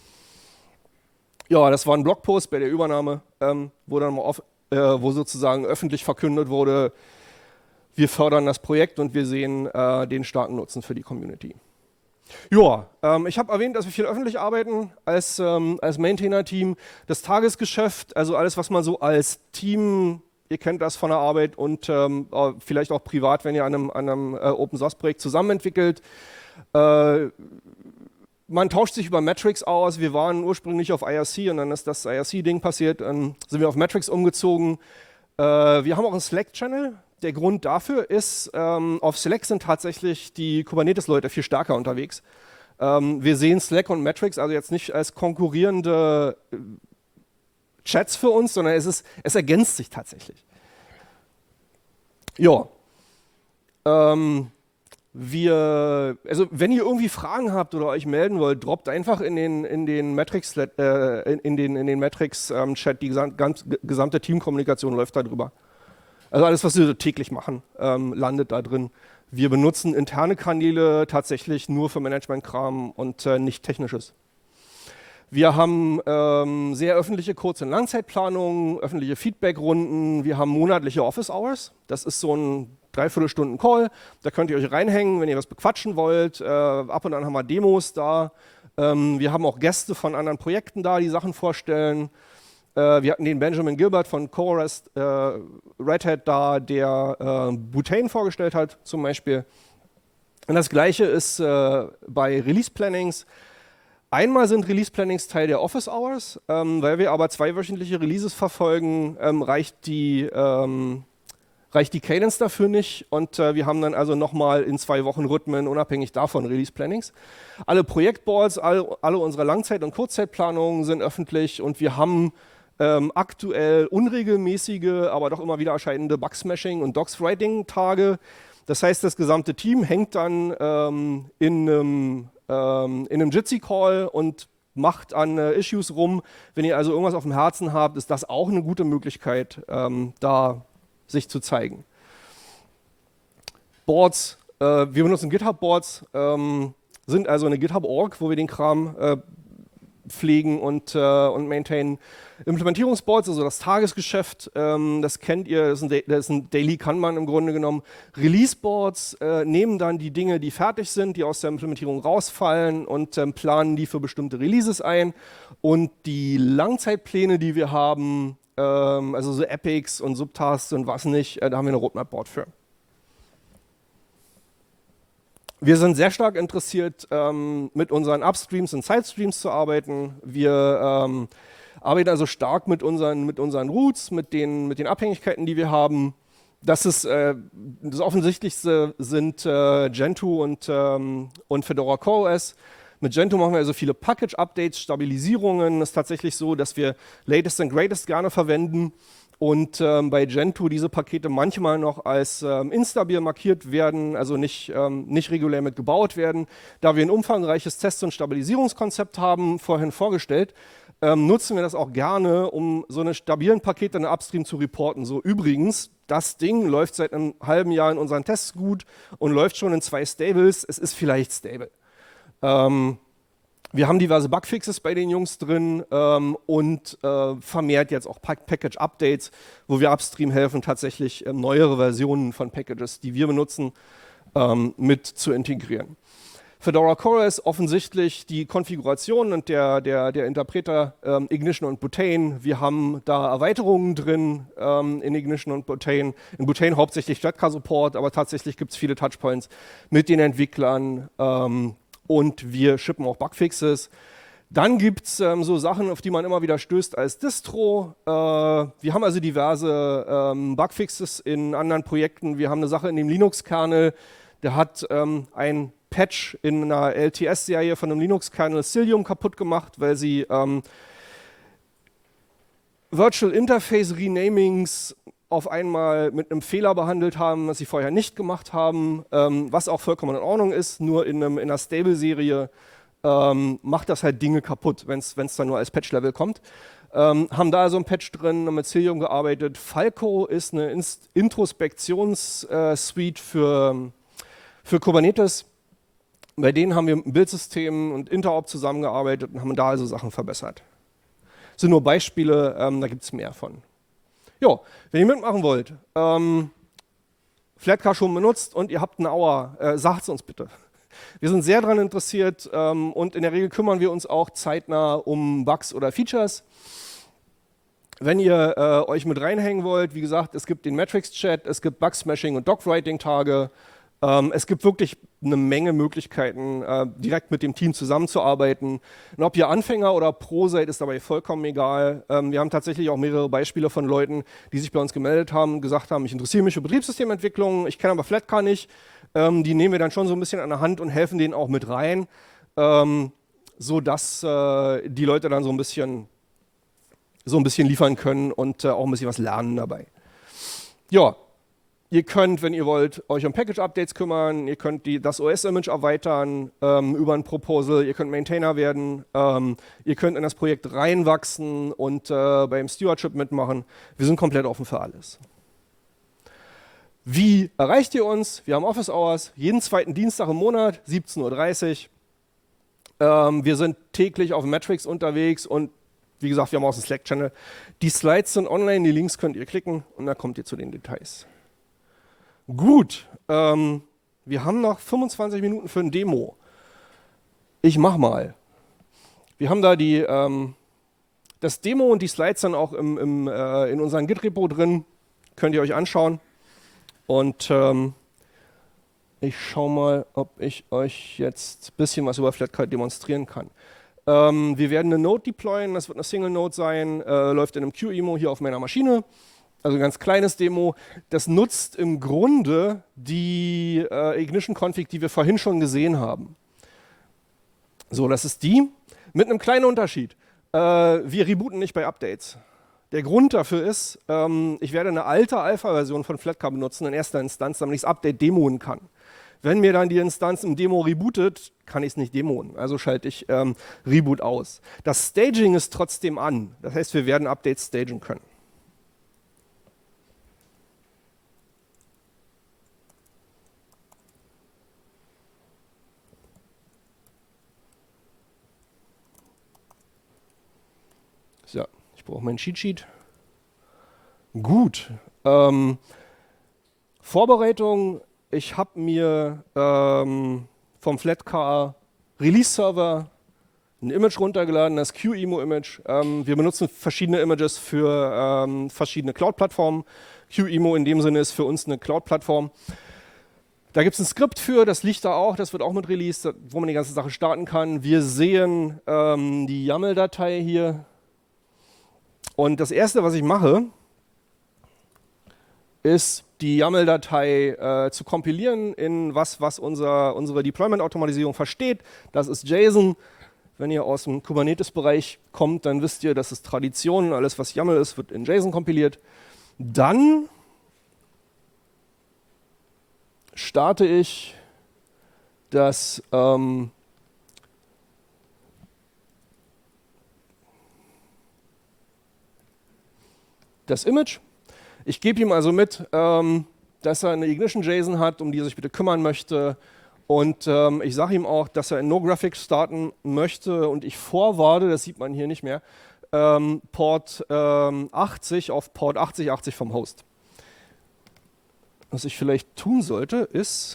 Ja, das war ein Blogpost bei der Übernahme, ähm, wo dann mal auf, äh, wo sozusagen öffentlich verkündet wurde, wir fördern das Projekt und wir sehen äh, den starken Nutzen für die Community. Ja, ähm, ich habe erwähnt, dass wir viel öffentlich arbeiten als, ähm, als Maintainer-Team. Das Tagesgeschäft, also alles, was man so als Team, ihr kennt das von der Arbeit und ähm, vielleicht auch privat, wenn ihr an einem, an einem äh, Open-Source-Projekt zusammen entwickelt. Äh, man tauscht sich über Metrics aus. Wir waren ursprünglich auf I R C und dann ist das I R C-Ding passiert. Dann sind wir auf Metrics umgezogen. Äh, wir haben auch einen Slack-Channel. Der Grund dafür ist, ähm, auf Slack sind tatsächlich die Kubernetes-Leute viel stärker unterwegs. Ähm, wir sehen Slack und Metrics also jetzt nicht als konkurrierende äh, Chats für uns, sondern es, ist, es ergänzt sich tatsächlich. Ja. Ähm, wir, also wenn ihr irgendwie Fragen habt oder euch melden wollt, droppt einfach in den, in den Metrics, äh, in, in den, in den Metrics ähm, Chat, die gesam ganz, gesamte Teamkommunikation läuft da drüber. Also alles, was wir so täglich machen, ähm, landet da drin. Wir benutzen interne Kanäle tatsächlich nur für Management-Kram und äh, nicht Technisches. Wir haben ähm, sehr öffentliche Kurz- und Langzeitplanungen, öffentliche Feedback-Runden. Wir haben monatliche Office-Hours. Das ist so ein Dreiviertelstunden-Call. Da könnt ihr euch reinhängen, wenn ihr was bequatschen wollt. Äh, ab und an haben wir Demos da. Ähm, wir haben auch Gäste von anderen Projekten da, die Sachen vorstellen. Äh, wir hatten den Benjamin Gilbert von CoreOS äh, Red Hat da, der äh, Butane vorgestellt hat zum Beispiel. Und das Gleiche ist äh, bei Release-Plannings. Einmal sind Release-Plannings Teil der Office-Hours, ähm, weil wir aber zweiwöchentliche Releases verfolgen, ähm, reicht, die, ähm, reicht die Cadence dafür nicht und äh, wir haben dann also nochmal in zwei Wochen Rhythmen unabhängig davon Release-Plannings. Alle Projektboards, all, alle unsere Langzeit- und Kurzzeitplanungen sind öffentlich und wir haben ähm, aktuell unregelmäßige, aber doch immer wieder erscheinende Bug-Smashing- und Docs-Writing-Tage. Das heißt, das gesamte Team hängt dann ähm, in einem in einem Jitsi-Call und macht an äh, Issues rum. Wenn ihr also irgendwas auf dem Herzen habt, ist das auch eine gute Möglichkeit, ähm, da sich zu zeigen. Boards, äh, wir benutzen GitHub-Boards, ähm, sind also eine GitHub-Org, wo wir den Kram äh, pflegen und, äh, und maintainen. Implementierungsboards, also das Tagesgeschäft, ähm, das kennt ihr, das ist ein, das ist ein Daily Kanban im Grunde genommen. Release-Boards äh, nehmen dann die Dinge, die fertig sind, die aus der Implementierung rausfallen und ähm, planen die für bestimmte Releases ein. Und die Langzeitpläne, die wir haben, ähm, also so Epics und Subtasks und was nicht, äh, da haben wir eine Roadmap-Board für. Wir sind sehr stark interessiert, ähm, mit unseren Upstreams und Sidestreams zu arbeiten. Wir ähm, arbeiten also stark mit unseren, mit unseren Roots, mit den, mit den Abhängigkeiten, die wir haben. Das, ist, äh, das Offensichtlichste sind äh, Gentoo und, ähm, und Fedora CoreOS. Mit Gentoo machen wir also viele Package-Updates, Stabilisierungen. Es ist tatsächlich so, dass wir Latest and Greatest gerne verwenden. und ähm, bei Gentoo diese Pakete manchmal noch als ähm, instabil markiert werden, also nicht, ähm, nicht regulär mit gebaut werden. Da wir ein umfangreiches Test- und Stabilisierungskonzept haben, vorhin vorgestellt, ähm, nutzen wir das auch gerne, um so eine stabilen Pakete in der Upstream zu reporten. So übrigens, das Ding läuft seit einem halben Jahr in unseren Tests gut und läuft schon in zwei Stables. Es ist vielleicht stable. Ähm, Wir haben diverse Bugfixes bei den Jungs drin ähm, und äh, vermehrt jetzt auch Package-Updates, wo wir upstream helfen, tatsächlich ähm, neuere Versionen von Packages, die wir benutzen, ähm, mit zu integrieren. Fedora CoreOS offensichtlich die Konfiguration und der, der, der Interpreter ähm, Ignition und Butane. Wir haben da Erweiterungen drin ähm, in Ignition und Butane. In Butane hauptsächlich Flatcar-Support, aber tatsächlich gibt es viele Touchpoints mit den Entwicklern. Ähm, Und wir shippen auch Bugfixes. Dann gibt es ähm, so Sachen, auf die man immer wieder stößt als Distro. Äh, wir haben also diverse ähm, Bugfixes in anderen Projekten. Wir haben eine Sache in dem Linux-Kernel, der hat ähm, ein Patch in einer L T S-Serie von einem Linux-Kernel Cilium kaputt gemacht, weil sie ähm, Virtual Interface Renamings auf einmal mit einem Fehler behandelt haben, was sie vorher nicht gemacht haben, ähm, was auch vollkommen in Ordnung ist, nur in, einem, in einer Stable-Serie ähm, macht das halt Dinge kaputt, wenn es dann nur als Patch-Level kommt. Ähm, haben da so ein Patch drin, haben mit Cilium gearbeitet. Falco ist eine Inst Introspektions-Suite äh, für, für Kubernetes. Bei denen haben wir mit Bildsystemen und Interop zusammengearbeitet und haben da also Sachen verbessert. Das sind nur Beispiele, ähm, da gibt es mehr von. Jo, wenn ihr mitmachen wollt, ähm, Flatcar schon benutzt und ihr habt einen Hour, äh, sagt es uns bitte. Wir sind sehr daran interessiert ähm, und in der Regel kümmern wir uns auch zeitnah um Bugs oder Features. Wenn ihr äh, euch mit reinhängen wollt, wie gesagt, es gibt den Metrics-Chat, es gibt Bug-Smashing und Dogwriting-Tage. Ähm, es gibt wirklich eine Menge Möglichkeiten, äh, direkt mit dem Team zusammenzuarbeiten. Und ob ihr Anfänger oder Pro seid, ist dabei vollkommen egal. Ähm, wir haben tatsächlich auch mehrere Beispiele von Leuten, die sich bei uns gemeldet haben und gesagt haben, ich interessiere mich für Betriebssystementwicklung, ich kenne aber Flatcar nicht. Ähm, die nehmen wir dann schon so ein bisschen an der Hand und helfen denen auch mit rein, ähm, sodass äh, die Leute dann so ein bisschen, so ein bisschen liefern können und äh, auch ein bisschen was lernen dabei. Ja. Ihr könnt, wenn ihr wollt, euch um Package-Updates kümmern, ihr könnt die, das O S-Image erweitern ähm, über ein Proposal, ihr könnt Maintainer werden, ähm, ihr könnt in das Projekt reinwachsen und äh, beim Stewardship mitmachen. Wir sind komplett offen für alles. Wie erreicht ihr uns? Wir haben Office Hours, jeden zweiten Dienstag im Monat, siebzehn Uhr dreißig. Ähm, wir sind täglich auf Metrics unterwegs und wie gesagt, wir haben auch einen Slack-Channel. Die Slides sind online, die Links könnt ihr klicken und dann kommt ihr zu den Details. Gut, ähm, wir haben noch fünfundzwanzig Minuten für ein Demo. Ich mach mal. Wir haben da die, ähm, das Demo und die Slides dann auch im, im, äh, in unserem Git-Repo drin. Könnt ihr euch anschauen. Und ähm, ich schaue mal, ob ich euch jetzt ein bisschen was über Flatcar demonstrieren kann. Ähm, wir werden eine Node deployen, das wird eine Single-Node sein, äh, läuft in einem Q-Emo hier auf meiner Maschine. Also ein ganz kleines Demo, das nutzt im Grunde die äh, Ignition-Config, die wir vorhin schon gesehen haben. So, das ist die, mit einem kleinen Unterschied. Äh, wir rebooten nicht bei Updates. Der Grund dafür ist, ähm, ich werde eine alte Alpha-Version von Flatcar benutzen in erster Instanz, damit ich das Update demoen kann. Wenn mir dann die Instanz im Demo rebootet, kann ich es nicht demoen. Also schalte ich ähm, Reboot aus. Das Staging ist trotzdem an. Das heißt, wir werden Updates stagen können. So, ich brauche mein Cheat-Sheet. Gut. Ähm, Vorbereitung. Ich habe mir ähm, vom Flatcar Release-Server ein Image runtergeladen, das Q-Emo-Image. Ähm, wir benutzen verschiedene Images für ähm, verschiedene Cloud-Plattformen. Q-Emo in dem Sinne ist für uns eine Cloud-Plattform. Da gibt es ein Skript für, das liegt da auch, das wird auch mit released, wo man die ganze Sache starten kann. Wir sehen ähm, die YAML-Datei hier. Und das erste, was ich mache, ist die YAML-Datei äh, zu kompilieren in was, was unser, unsere Deployment-Automatisierung versteht. Das ist JSON. Wenn ihr aus dem Kubernetes-Bereich kommt, dann wisst ihr, das ist Tradition. Alles, was YAML ist, wird in JSON kompiliert. Dann starte ich das ähm, das Image. Ich gebe ihm also mit, ähm, dass er eine Ignition-JSON hat, um die er sich bitte kümmern möchte. Und ähm, ich sage ihm auch, dass er in NoGraphics starten möchte und ich forwarde, das sieht man hier nicht mehr, ähm, Port ähm, achtzig auf Port achtzig achtzig vom Host. Was ich vielleicht tun sollte, ist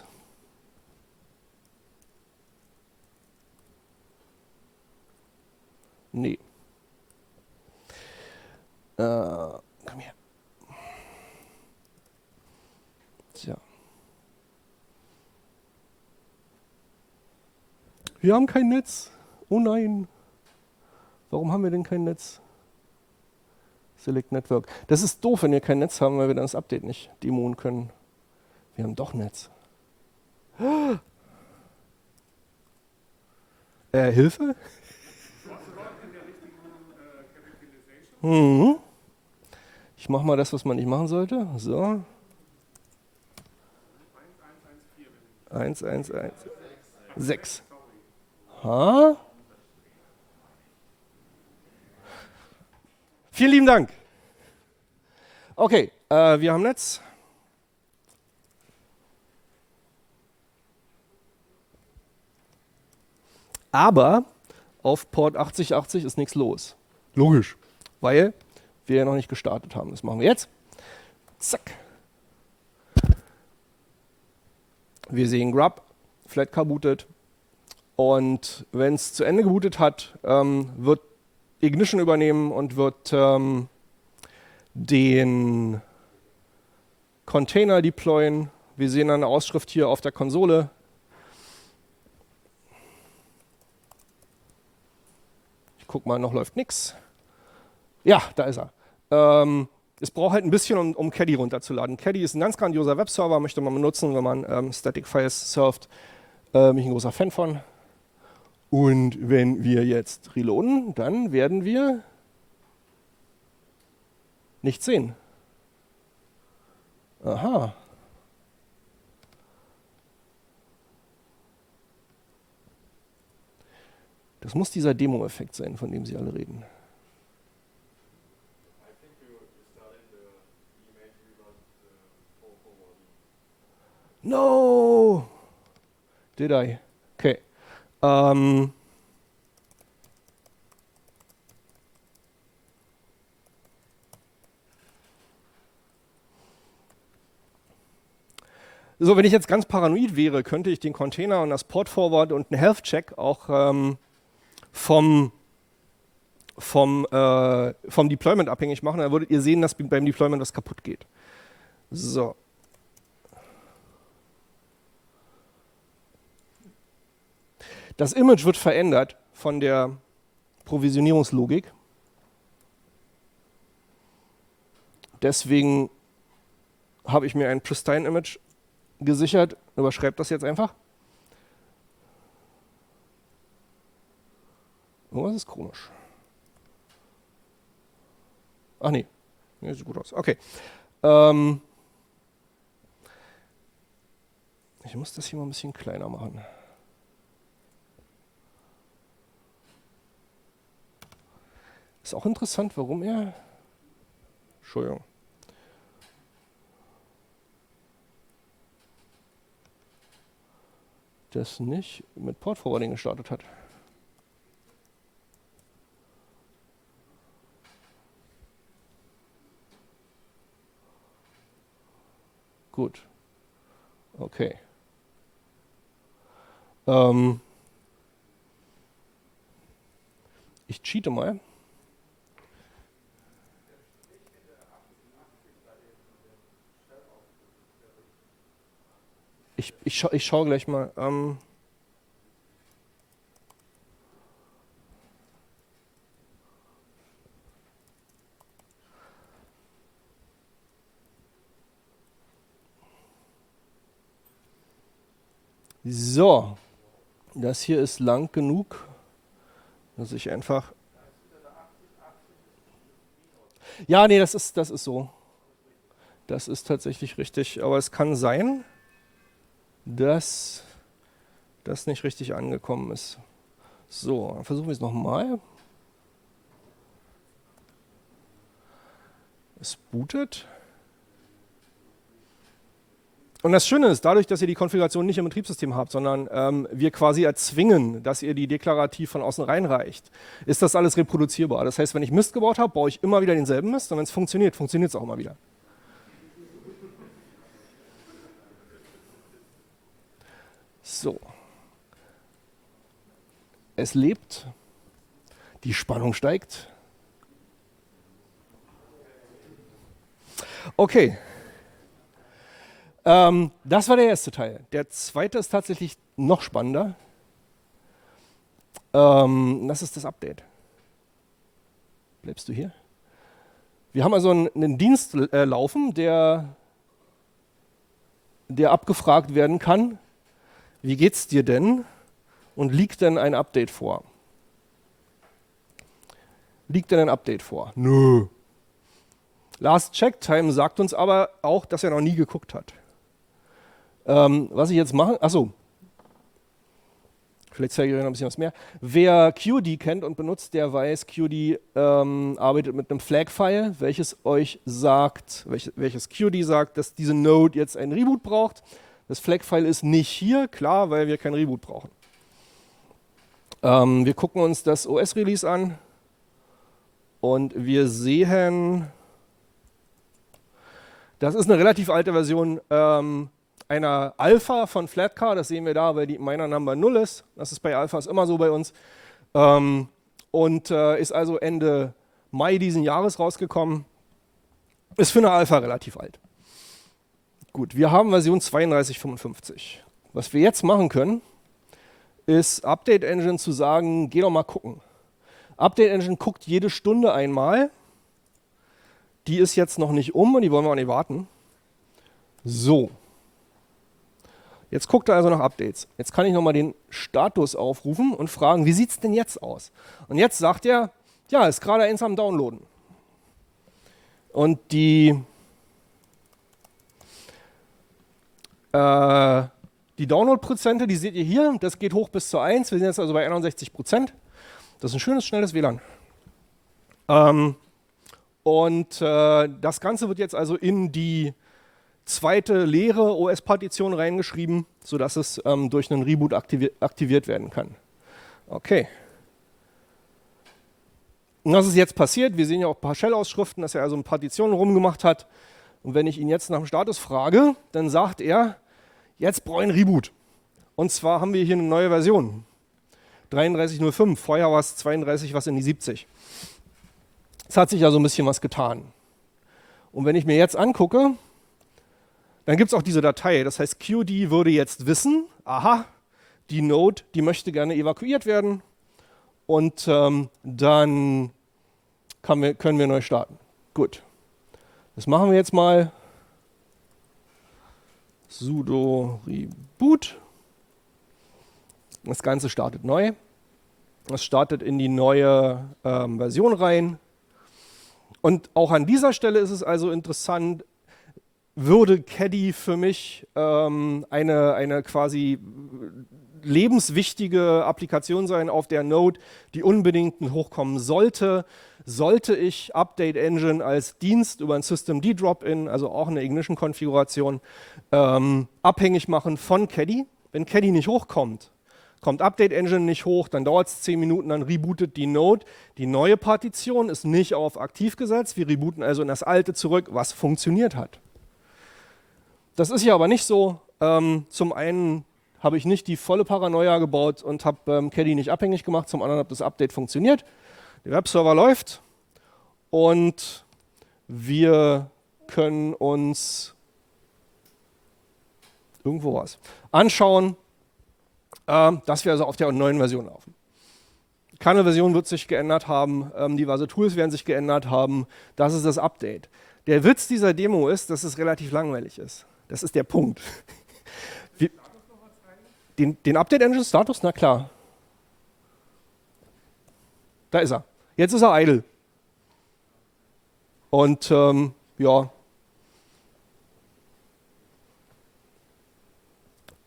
nee. Äh, komm her. Tja. Wir haben kein Netz. Oh nein. Warum haben wir denn kein Netz? Select Network. Das ist doof, wenn wir kein Netz haben, weil wir dann das Update nicht demoen können. Wir haben doch Netz. Äh, Hilfe? Mhm. Ich mache mal das, was man nicht machen sollte. So. eins eins eins sechs. Ha? Vielen lieben Dank. Okay, äh, wir haben Netz. Aber auf Port achtzig achtzig ist nichts los. Logisch. Weil wir ja noch nicht gestartet haben. Das machen wir jetzt. Zack. Wir sehen Grub, Flatcar bootet. Und wenn es zu Ende gebootet hat, ähm, wird Ignition übernehmen und wird ähm, den Container deployen. Wir sehen eine Ausschrift hier auf der Konsole. Ich gucke mal, noch läuft nichts. Ja, da ist er. Ähm, es braucht halt ein bisschen, um, um Caddy runterzuladen. Caddy ist ein ganz grandioser Webserver, möchte man benutzen, wenn man ähm, Static Files surft. Äh, bin ich ein großer Fan von. Und wenn wir jetzt reloaden, dann werden wir nichts sehen. Aha. Das muss dieser Demo-Effekt sein, von dem Sie alle reden. No! Did I? Okay. Ähm. So, wenn ich jetzt ganz paranoid wäre, könnte ich den Container und das Port Forward und einen Health Check auch ähm, vom, vom, äh, vom Deployment abhängig machen. Dann würdet ihr sehen, dass beim Deployment was kaputt geht. So. Das Image wird verändert von der Provisionierungslogik. Deswegen habe ich mir ein Pristine Image gesichert. Überschreibt das jetzt einfach. Irgendwas ist komisch. Ach nee, nee, sieht gut aus. Okay. Ähm ich muss das hier mal ein bisschen kleiner machen. Ist auch interessant, warum er... Entschuldigung. Das nicht mit Port Forwarding gestartet hat. Gut. Okay. Ähm ich cheate mal. Ich, ich, scha ich schaue gleich mal. Ähm so, das hier ist lang genug, dass ich einfach... Ja, nee, das ist, das ist so. Das ist tatsächlich richtig, aber es kann sein, dass das nicht richtig angekommen ist. So, dann versuchen wir es nochmal. Es bootet. Und das Schöne ist, dadurch, dass ihr die Konfiguration nicht im Betriebssystem habt, sondern ähm, wir quasi erzwingen, dass ihr die deklarativ von außen reinreicht, ist das alles reproduzierbar. Das heißt, wenn ich Mist gebaut habe, baue ich immer wieder denselben Mist und wenn es funktioniert, funktioniert es auch immer wieder. So. Es lebt. Die Spannung steigt. Okay. Ähm, das war der erste Teil. Der zweite ist tatsächlich noch spannender. Ähm, das ist das Update. Bleibst du hier? Wir haben also einen, einen Dienst äh, laufen, der, der abgefragt werden kann, wie geht's dir denn? Und liegt denn ein Update vor? Liegt denn ein Update vor? Nö. Last Check Time sagt uns aber auch, dass er noch nie geguckt hat. Ähm, was ich jetzt mache, achso, vielleicht zeige ich euch noch ein bisschen was mehr. Wer Q D kennt und benutzt, der weiß, Q D ähm, arbeitet mit einem Flag-File, welches euch sagt, welch, welches Q D sagt, dass diese Node jetzt einen Reboot braucht. Das Flag-File ist nicht hier, klar, weil wir kein Reboot brauchen. Ähm, wir gucken uns das O S-Release an und wir sehen, das ist eine relativ alte Version ähm, einer Alpha von Flatcar, das sehen wir da, weil die Miner Number null ist. Das ist bei Alphas immer so bei uns. Ähm, und äh, ist also Ende Mai diesen Jahres rausgekommen. Ist für eine Alpha relativ alt. Gut, wir haben Version zweiunddreißig Punkt fünfundfünfzig. Was wir jetzt machen können, ist Update Engine zu sagen, geh doch mal gucken. Update Engine guckt jede Stunde einmal. Die ist jetzt noch nicht um und die wollen wir auch nicht warten. So. Jetzt guckt er also nach Updates. Jetzt kann ich nochmal den Status aufrufen und fragen, wie sieht es denn jetzt aus? Und jetzt sagt er, ja, ist gerade eins am Downloaden. Und die, äh, die Download-Prozente, die seht ihr hier, das geht hoch bis zu eins. Wir sind jetzt also bei einundsechzig Prozent. Das ist ein schönes, schnelles W L A N. Ähm, und äh, das Ganze wird jetzt also in die zweite leere O S-Partition reingeschrieben, sodass es ähm, durch einen Reboot aktivi aktiviert werden kann. Okay. Und was ist jetzt passiert? Wir sehen ja auch ein paar Shell-Ausschriften, dass er also eine Partition rumgemacht hat. Und wenn ich ihn jetzt nach dem Status frage, dann sagt er, jetzt brauche ich einen Reboot. Und zwar haben wir hier eine neue Version. dreiunddreißig Punkt null fünf, vorher war es zweiunddreißig, was in die siebzig. Es hat sich also ein bisschen was getan. Und wenn ich mir jetzt angucke, dann gibt es auch diese Datei. Das heißt, Q D würde jetzt wissen, aha, die Node, die möchte gerne evakuiert werden. Und ähm, dann kann wir, können wir neu starten. Gut. Das machen wir jetzt mal. Sudo reboot. Das Ganze startet neu. Das startet in die neue ähm, Version rein. Und auch an dieser Stelle ist es also interessant, würde Caddy für mich ähm, eine, eine quasi lebenswichtige Applikation sein auf der Node, die unbedingt hochkommen sollte. Sollte ich Update Engine als Dienst über ein Systemd Drop-in, also auch eine Ignition-Konfiguration, ähm, abhängig machen von Caddy. Wenn Caddy nicht hochkommt, kommt Update Engine nicht hoch, dann dauert es zehn Minuten, dann rebootet die Node. Die neue Partition ist nicht auf aktiv gesetzt. Wir rebooten also in das alte zurück, was funktioniert hat. Das ist hier aber nicht so. Ähm, zum einen habe ich nicht die volle Paranoia gebaut und habe ähm, Caddy nicht abhängig gemacht. Zum anderen hat das Update funktioniert. Der Webserver läuft und wir können uns irgendwo was anschauen, ähm, dass wir also auf der neuen Version laufen. Keine Version wird sich geändert haben, ähm, diverse Tools werden sich geändert haben. Das ist das Update. Der Witz dieser Demo ist, dass es relativ langweilig ist. Das ist der Punkt. Wir, den, den Update-Engine-Status? Na klar. Da ist er. Jetzt ist er idle. Und ähm, ja,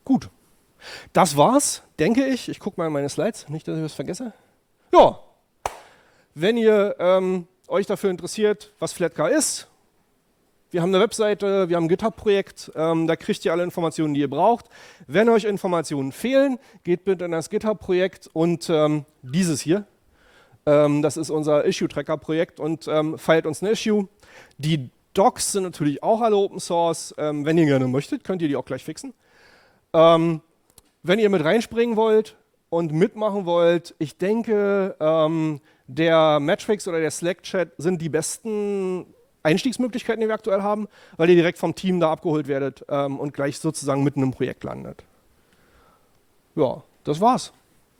Gut. Das war's, denke ich. Ich gucke mal in meine Slides, nicht, dass ich was vergesse. Ja, wenn ihr ähm, euch dafür interessiert, was Flatcar ist, wir haben eine Webseite, wir haben ein GitHub-Projekt, ähm, da kriegt ihr alle Informationen, die ihr braucht. Wenn euch Informationen fehlen, geht bitte in das GitHub-Projekt und ähm, dieses hier, ähm, das ist unser Issue-Tracker-Projekt und ähm, feilt uns ein Issue. Die Docs sind natürlich auch alle Open Source. Ähm, wenn ihr gerne möchtet, könnt ihr die auch gleich fixen. Ähm, wenn ihr mit reinspringen wollt und mitmachen wollt, ich denke, ähm, der Matrix oder der Slack-Chat sind die besten Einstiegsmöglichkeiten, die wir aktuell haben, weil ihr direkt vom Team da abgeholt werdet ähm, und gleich sozusagen mitten im Projekt landet. Ja, das war's.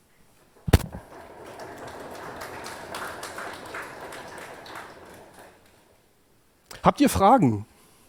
Habt ihr Fragen?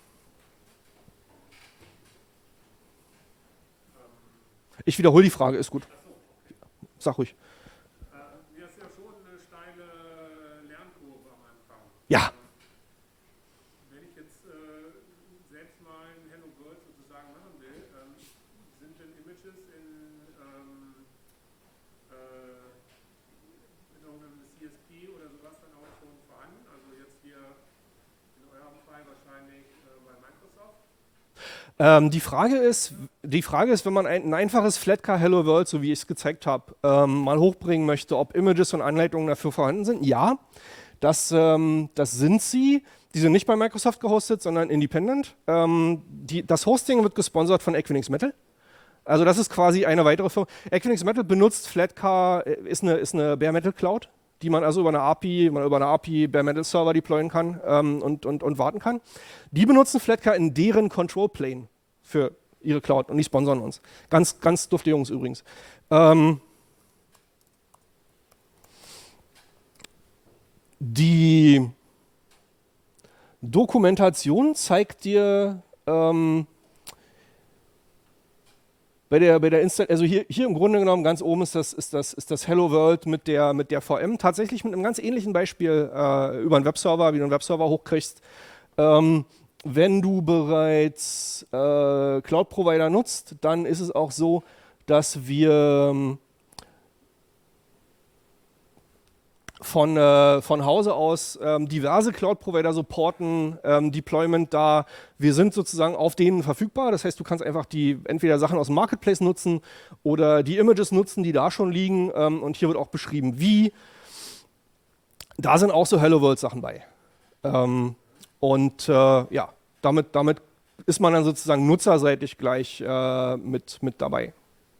Ich wiederhole die Frage, ist gut. Sag ruhig. Mir ist ja schon eine steile Lernkurve am Anfang. Ja. Wenn ich jetzt äh, selbst mal ein Hello World sozusagen machen will, ähm, sind denn Images in, ähm, äh, in irgendeinem C S P oder sowas dann auch schon vorhanden? Also jetzt hier in eurem Fall wahrscheinlich äh, bei Microsoft. Ähm, die Frage ist, die Frage ist, wenn man ein, ein einfaches Flatcar Hello World, so wie ich es gezeigt habe, ähm, mal hochbringen möchte, ob Images und Anleitungen dafür vorhanden sind. Ja, das, ähm, das sind sie. Die sind nicht bei Microsoft gehostet, sondern independent. Ähm, die, das Hosting wird gesponsert von Equinix Metal. Also das ist quasi eine weitere Firma. Equinix Metal benutzt Flatcar, äh, ist eine, ist eine Bare Metal Cloud, die man also über eine A P I, man über eine A P I Bare Metal Server deployen kann ähm, und, und, und warten kann. Die benutzen Flatcar in deren Control Plane für ihre Cloud und die sponsern uns. Ganz, ganz dufte Jungs übrigens. Ähm, die Dokumentation zeigt dir ähm, bei der, bei der Insta also hier, hier im Grunde genommen ganz oben ist das, ist das, ist das Hello World mit der, mit der V M, tatsächlich mit einem ganz ähnlichen Beispiel äh, über einen Webserver, wie du einen Webserver hochkriegst. Ähm, wenn du bereits äh, Cloud-Provider nutzt, dann ist es auch so, dass wir ähm, von, äh, von Hause aus ähm, diverse Cloud-Provider supporten, ähm, Deployment da. Wir sind sozusagen auf denen verfügbar. Das heißt, du kannst einfach die entweder Sachen aus dem Marketplace nutzen oder die Images nutzen, die da schon liegen. Ähm, und hier wird auch beschrieben, wie. Da sind auch so Hello World-Sachen bei. Ähm, und äh, ja, damit, damit ist man dann sozusagen nutzerseitig gleich äh, mit, mit dabei.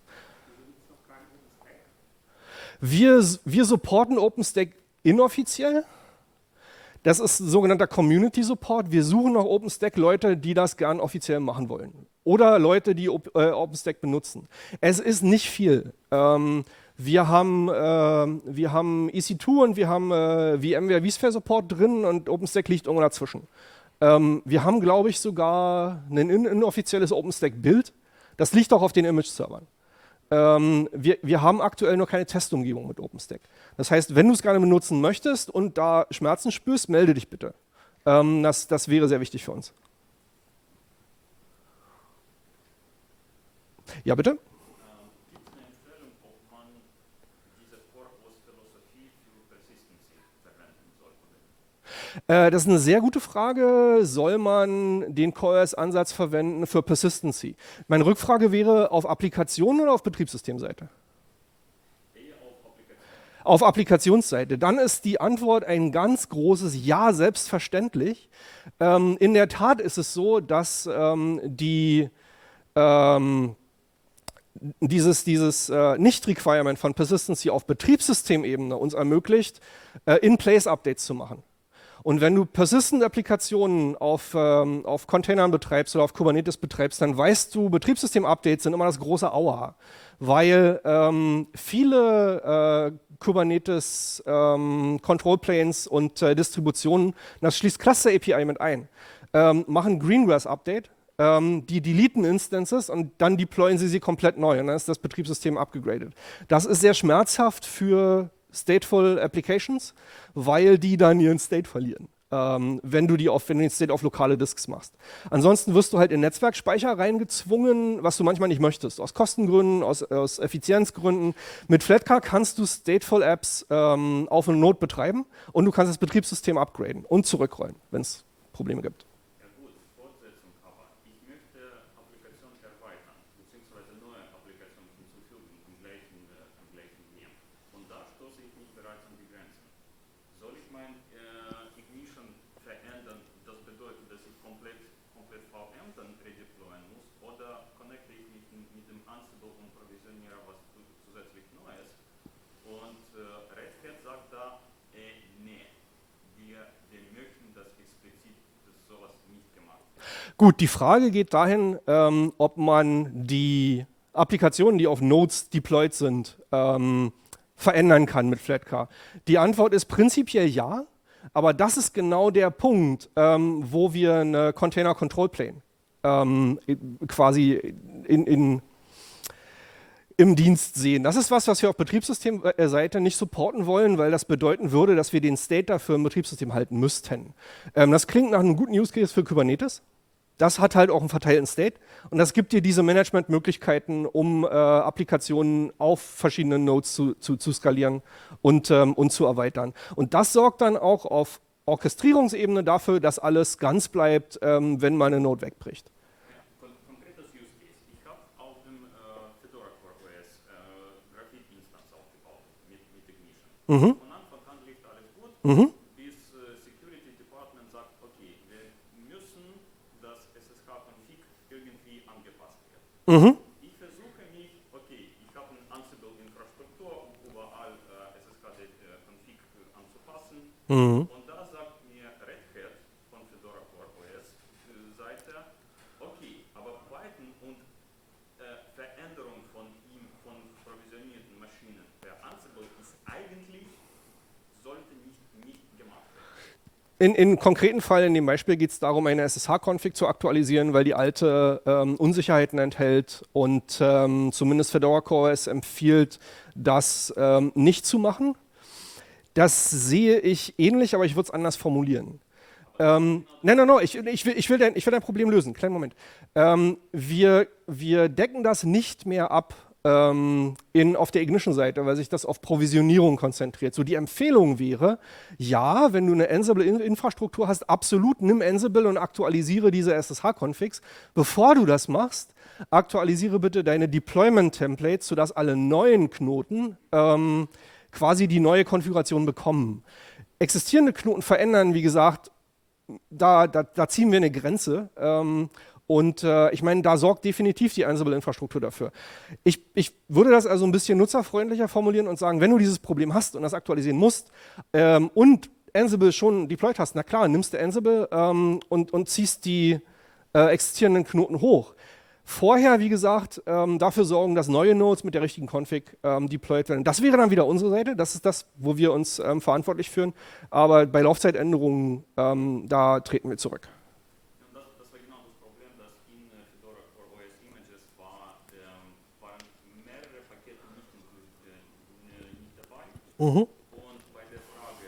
Wir, wir supporten OpenStack inoffiziell. Das ist sogenannter Community Support. Wir suchen nach OpenStack Leute, die das gern offiziell machen wollen. Oder Leute, die Op äh, OpenStack benutzen. Es ist nicht viel. Ähm, wir, haben, äh, wir haben E C zwei und wir haben äh, VMware vSphere Support drin und OpenStack liegt irgendwo dazwischen. Ähm, wir haben, glaube ich, sogar ein in inoffizielles OpenStack-Bild. Das liegt auch auf den Image-Servern. Ähm, wir, wir haben aktuell noch keine Testumgebung mit OpenStack. Das heißt, wenn du es gerne benutzen möchtest und da Schmerzen spürst, melde dich bitte. Ähm, das, das wäre sehr wichtig für uns. Ja, bitte? Gibt es eine Empfehlung, ob man diese Corpus-Philosophie für Persistency verwenden soll? Äh, das ist eine sehr gute Frage. Soll man den C O R S-Ansatz verwenden für Persistency? Meine Rückfrage wäre auf Applikationen oder auf Betriebssystemseite? Auf Applikationsseite. Dann ist die Antwort ein ganz großes Ja, selbstverständlich. Ähm, in der Tat ist es so, dass ähm, die, ähm, dieses, dieses äh, Nicht-Requirement von Persistency auf Betriebssystemebene uns ermöglicht, äh, In-Place-Updates zu machen. Und wenn du Persistent-Applikationen auf, ähm, auf Containern betreibst oder auf Kubernetes betreibst, dann weißt du, Betriebssystem-Updates sind immer das große Aua, weil ähm, viele äh, Kubernetes ähm, Control Planes und äh, Distributionen, das schließt Cluster A P I mit ein, ähm, machen Greengrass-Update, ähm, die deleten Instances und dann deployen sie sie komplett neu und dann ist das Betriebssystem abgegradet. Das ist sehr schmerzhaft für Stateful Applications, weil die dann ihren State verlieren. ähm, wenn du die auf, wenn du den State auf lokale Disks machst. Ansonsten wirst du halt in Netzwerkspeicher reingezwungen, was du manchmal nicht möchtest, aus Kostengründen, aus, aus Effizienzgründen. Mit Flatcar kannst du Stateful Apps ähm, auf einem Node betreiben und du kannst das Betriebssystem upgraden und zurückrollen, wenn es Probleme gibt. Ja gut, Fortsetzung, aber ich möchte Applikationen erweitern, beziehungsweise neue Applikationen hinzufügen im gleichen, äh, im gleichen V M. Und da stoße ich mich bereits an die Grenzen. Soll ich mein äh, Ignition verändern, das bedeutet, dass ich komplett, komplett V M dann redeployen muss, oder connecte ich mich mit dem Ansible und provisioniere was zusätzlich Neues? Und äh, Red Hat sagt da, äh, nee, wir, wir möchten das explizit, dass sowas nicht gemacht wird. Gut, die Frage geht dahin, ähm, ob man die Applikationen, die auf Nodes deployed sind, ähm, verändern kann mit Flatcar. Die Antwort ist prinzipiell ja, aber das ist genau der Punkt, ähm, wo wir eine Container Control Plane ähm, quasi in, in, im Dienst sehen. Das ist was, was wir auf Betriebssystemseite nicht supporten wollen, weil das bedeuten würde, dass wir den State dafür im Betriebssystem halten müssten. Ähm, das klingt nach einem guten Use Case für Kubernetes. Das hat halt auch einen verteilten State und das gibt dir diese Managementmöglichkeiten, um äh, Applikationen auf verschiedenen Nodes zu, zu, zu skalieren und, ähm, und zu erweitern. Und das sorgt dann auch auf Orchestrierungsebene dafür, dass alles ganz bleibt, ähm, wenn mal eine Node wegbricht. Ja, kon konkretes Use Case. Ich habe auf dem äh, Fedora Core O S äh, Graphite Instance aufgebaut mit, mit Ignition. Mhm. Von Anfang an lief alles gut, Mhm. bis äh, Security Department sagt, okay, wir müssen das S S H-Config irgendwie angepasst werden. Mhm. Ich versuche mich, okay, ich habe eine Ansible-Infrastruktur, um überall äh, S S H-Config äh, anzupassen. Mhm. Und da sagt mir Red Hat von Fedora Core O S äh, Seite, okay, aber Python und äh, Veränderung von ihm, von provisionierten Maschinen per Ansible ist eigentlich, sollte nicht, nicht gemacht werden. In, in konkreten Fall, in dem Beispiel geht es darum, eine S S H-Config zu aktualisieren, weil die alte ähm, Unsicherheiten enthält und ähm, zumindest Fedora Core O S empfiehlt, das ähm, nicht zu machen. Das sehe ich ähnlich, aber ich würde es anders formulieren. Ähm, nein, nein, nein, ich, ich, will, ich, will dein, ich will dein Problem lösen. Kleinen Moment. Ähm, wir, wir decken das nicht mehr ab ähm, in, auf der Ignition-Seite, weil sich das auf Provisionierung konzentriert. So die Empfehlung wäre, ja, wenn du eine Ansible-Infrastruktur hast, absolut nimm Ansible und aktualisiere diese S S H-Configs. Bevor du das machst, aktualisiere bitte deine Deployment-Templates, sodass alle neuen Knoten ähm, quasi die neue Konfiguration bekommen. Existierende Knoten verändern, wie gesagt, da, da, da ziehen wir eine Grenze. Ähm, und äh, ich meine, da sorgt definitiv die Ansible-Infrastruktur dafür. Ich, ich würde das also ein bisschen nutzerfreundlicher formulieren und sagen, wenn du dieses Problem hast und das aktualisieren musst ähm, und Ansible schon deployed hast, na klar, nimmst du Ansible ähm, und, und ziehst die äh, existierenden Knoten hoch. Vorher, wie gesagt, ähm, dafür sorgen, dass neue Nodes mit der richtigen Config ähm, deployed werden. Das wäre dann wieder unsere Seite, das ist das, wo wir uns ähm, verantwortlich führen. Aber bei Laufzeitänderungen, ähm, da treten wir zurück. Und das, das war genau das Problem, dass in äh, Fedora Core O S Images war, ähm, waren mehrere Pakete nicht, äh, nicht dabei. Mhm. Und bei der Frage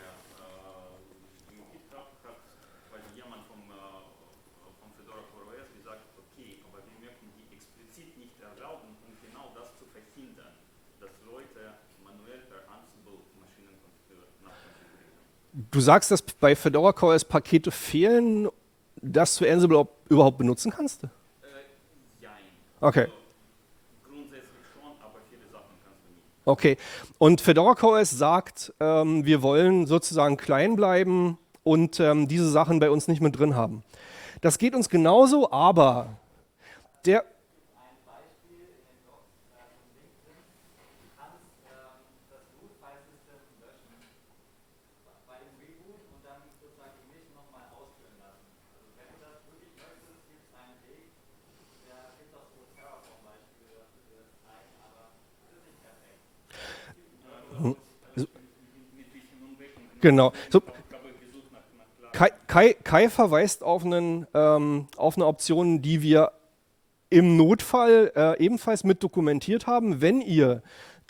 äh, im GitHub hat quasi jemand vom, äh, vom Fedora Core O S gesagt, okay, aber wir möchten die explizit nicht erlauben, um genau das zu verhindern, dass Leute manuell per Ansible Maschinen nachkonfigurieren. Du sagst, dass bei Fedora Core O S Pakete fehlen, dass du Ansible überhaupt benutzen kannst? Äh, jein. Okay. Also, grundsätzlich schon, aber viele Sachen kannst du nicht. Okay. Und Fedora Core O S sagt, ähm, wir wollen sozusagen klein bleiben und ähm, diese Sachen bei uns nicht mit drin haben. Das geht uns genauso, aber der... Ein Beispiel in den Docs äh, von LinkedIn, du kannst ähm, das Root-File-System löschen bei dem Reboot und dann sozusagen die Ignition nochmal ausführen lassen. Also wenn du das wirklich möchtest, gibt es einen Weg, der gibt auch so Terraform-Beispiele, dafür dir das zeigen, aber das ist nicht perfekt. Hm. So, Mit bisschen Umweg und genau. So, habe gesucht nach, nach klar. Kai, Kai, Kai verweist auf, einen, ähm, auf eine Option, die wir im Notfall äh, ebenfalls mit dokumentiert haben. Wenn ihr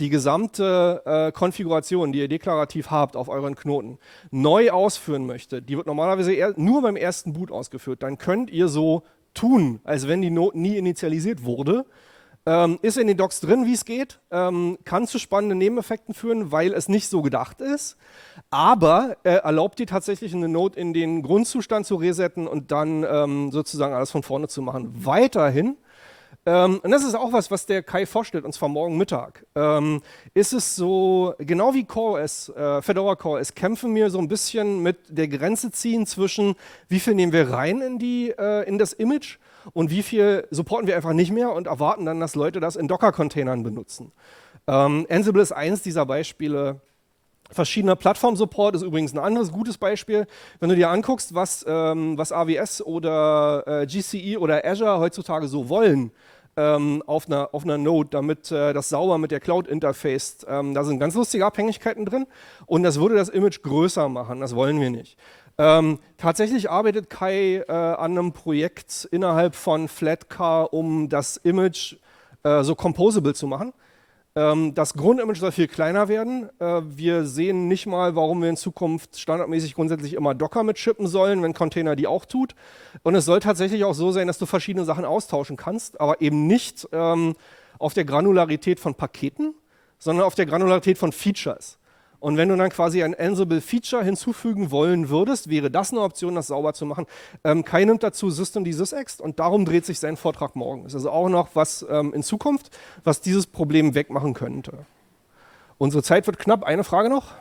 die gesamte äh, Konfiguration, die ihr deklarativ habt auf euren Knoten, neu ausführen möchtet, die wird normalerweise eher, nur beim ersten Boot ausgeführt, dann könnt ihr so tun, als wenn die Node nie initialisiert wurde. Ähm, ist in den Docs drin, wie es geht, ähm, kann zu spannenden Nebeneffekten führen, weil es nicht so gedacht ist, aber äh, erlaubt dir tatsächlich eine Node in den Grundzustand zu resetten und dann ähm, sozusagen alles von vorne zu machen. Weiterhin, ähm, und das ist auch was, was der Kai vorstellt, und zwar morgen Mittag, ähm, ist es so, genau wie CoreOS, äh, Fedora CoreOS, kämpfen wir so ein bisschen mit der Grenze ziehen zwischen, wie viel nehmen wir rein in, die, äh, in das Image und wie viel supporten wir einfach nicht mehr und erwarten dann, dass Leute das in Docker-Containern benutzen. Ähm, Ansible ist eins dieser Beispiele. Verschiedener Plattform-Support ist übrigens ein anderes gutes Beispiel. Wenn du dir anguckst, was, ähm, was A W S oder äh, G C E oder Azure heutzutage so wollen ähm, auf, einer, auf einer Node, damit äh, das sauber mit der Cloud interfaced, ähm, da sind ganz lustige Abhängigkeiten drin und das würde das Image größer machen, das wollen wir nicht. Ähm, tatsächlich arbeitet Kai äh, an einem Projekt innerhalb von Flatcar, um das Image äh, so composable zu machen. Ähm, das Grundimage soll viel kleiner werden. Äh, wir sehen nicht mal, warum wir in Zukunft standardmäßig grundsätzlich immer Docker mitshippen sollen, wenn Container die auch tut. Und es soll tatsächlich auch so sein, dass du verschiedene Sachen austauschen kannst, aber eben nicht ähm, auf der Granularität von Paketen, sondern auf der Granularität von Features. Und wenn du dann quasi ein Ansible-Feature hinzufügen wollen würdest, wäre das eine Option, das sauber zu machen. Ähm, Kai nimmt dazu System die Sysext und darum dreht sich sein Vortrag morgen. Das ist also auch noch was ähm, in Zukunft, was dieses Problem wegmachen könnte. Unsere Zeit wird knapp. Eine Frage noch?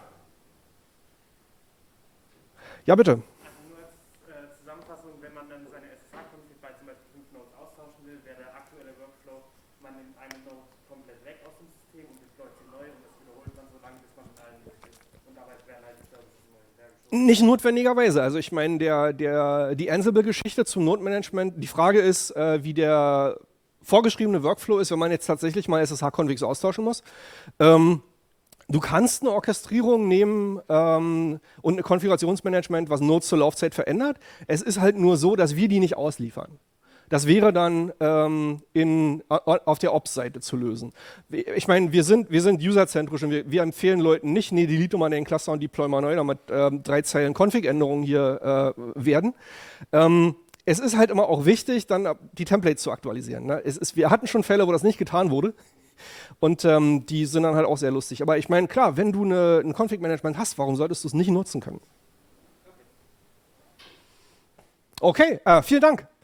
Ja, bitte. Also nur als äh, Zusammenfassung, wenn man dann seine S S H-Config bei zum Beispiel fünf Nodes austauschen will, wäre der aktuelle Workflow, man nimmt eine Node komplett weg aus dem System und deployt sie neu und das wiederholt man so lange, bis man mit allen durch ist. Und dabei werden halt die Services neu hergeschoben. Nicht notwendigerweise. Also ich meine, der, der, die Ansible-Geschichte zum Node-Management, die Frage ist, äh, wie der vorgeschriebene Workflow ist, wenn man jetzt tatsächlich mal S S H-Configs austauschen muss. Ähm, Du kannst eine Orchestrierung nehmen ähm, und ein Konfigurationsmanagement, was Nodes zur Laufzeit verändert. Es ist halt nur so, dass wir die nicht ausliefern. Das wäre dann ähm, in, auf der Ops-Seite zu lösen. Ich meine, wir sind, wir sind userzentrisch und wir, wir empfehlen Leuten nicht, nee, delete mal den Cluster und deploy mal neu, damit ähm, drei Zeilen Config-Änderungen hier äh, werden. Ähm, es ist halt immer auch wichtig, dann die Templates zu aktualisieren. Ne? Es ist, wir hatten schon Fälle, wo das nicht getan wurde. Und ähm, die sind dann halt auch sehr lustig. Aber ich meine, klar, wenn du eine, ein Config-Management hast, warum solltest du es nicht nutzen können? Okay, äh, vielen Dank.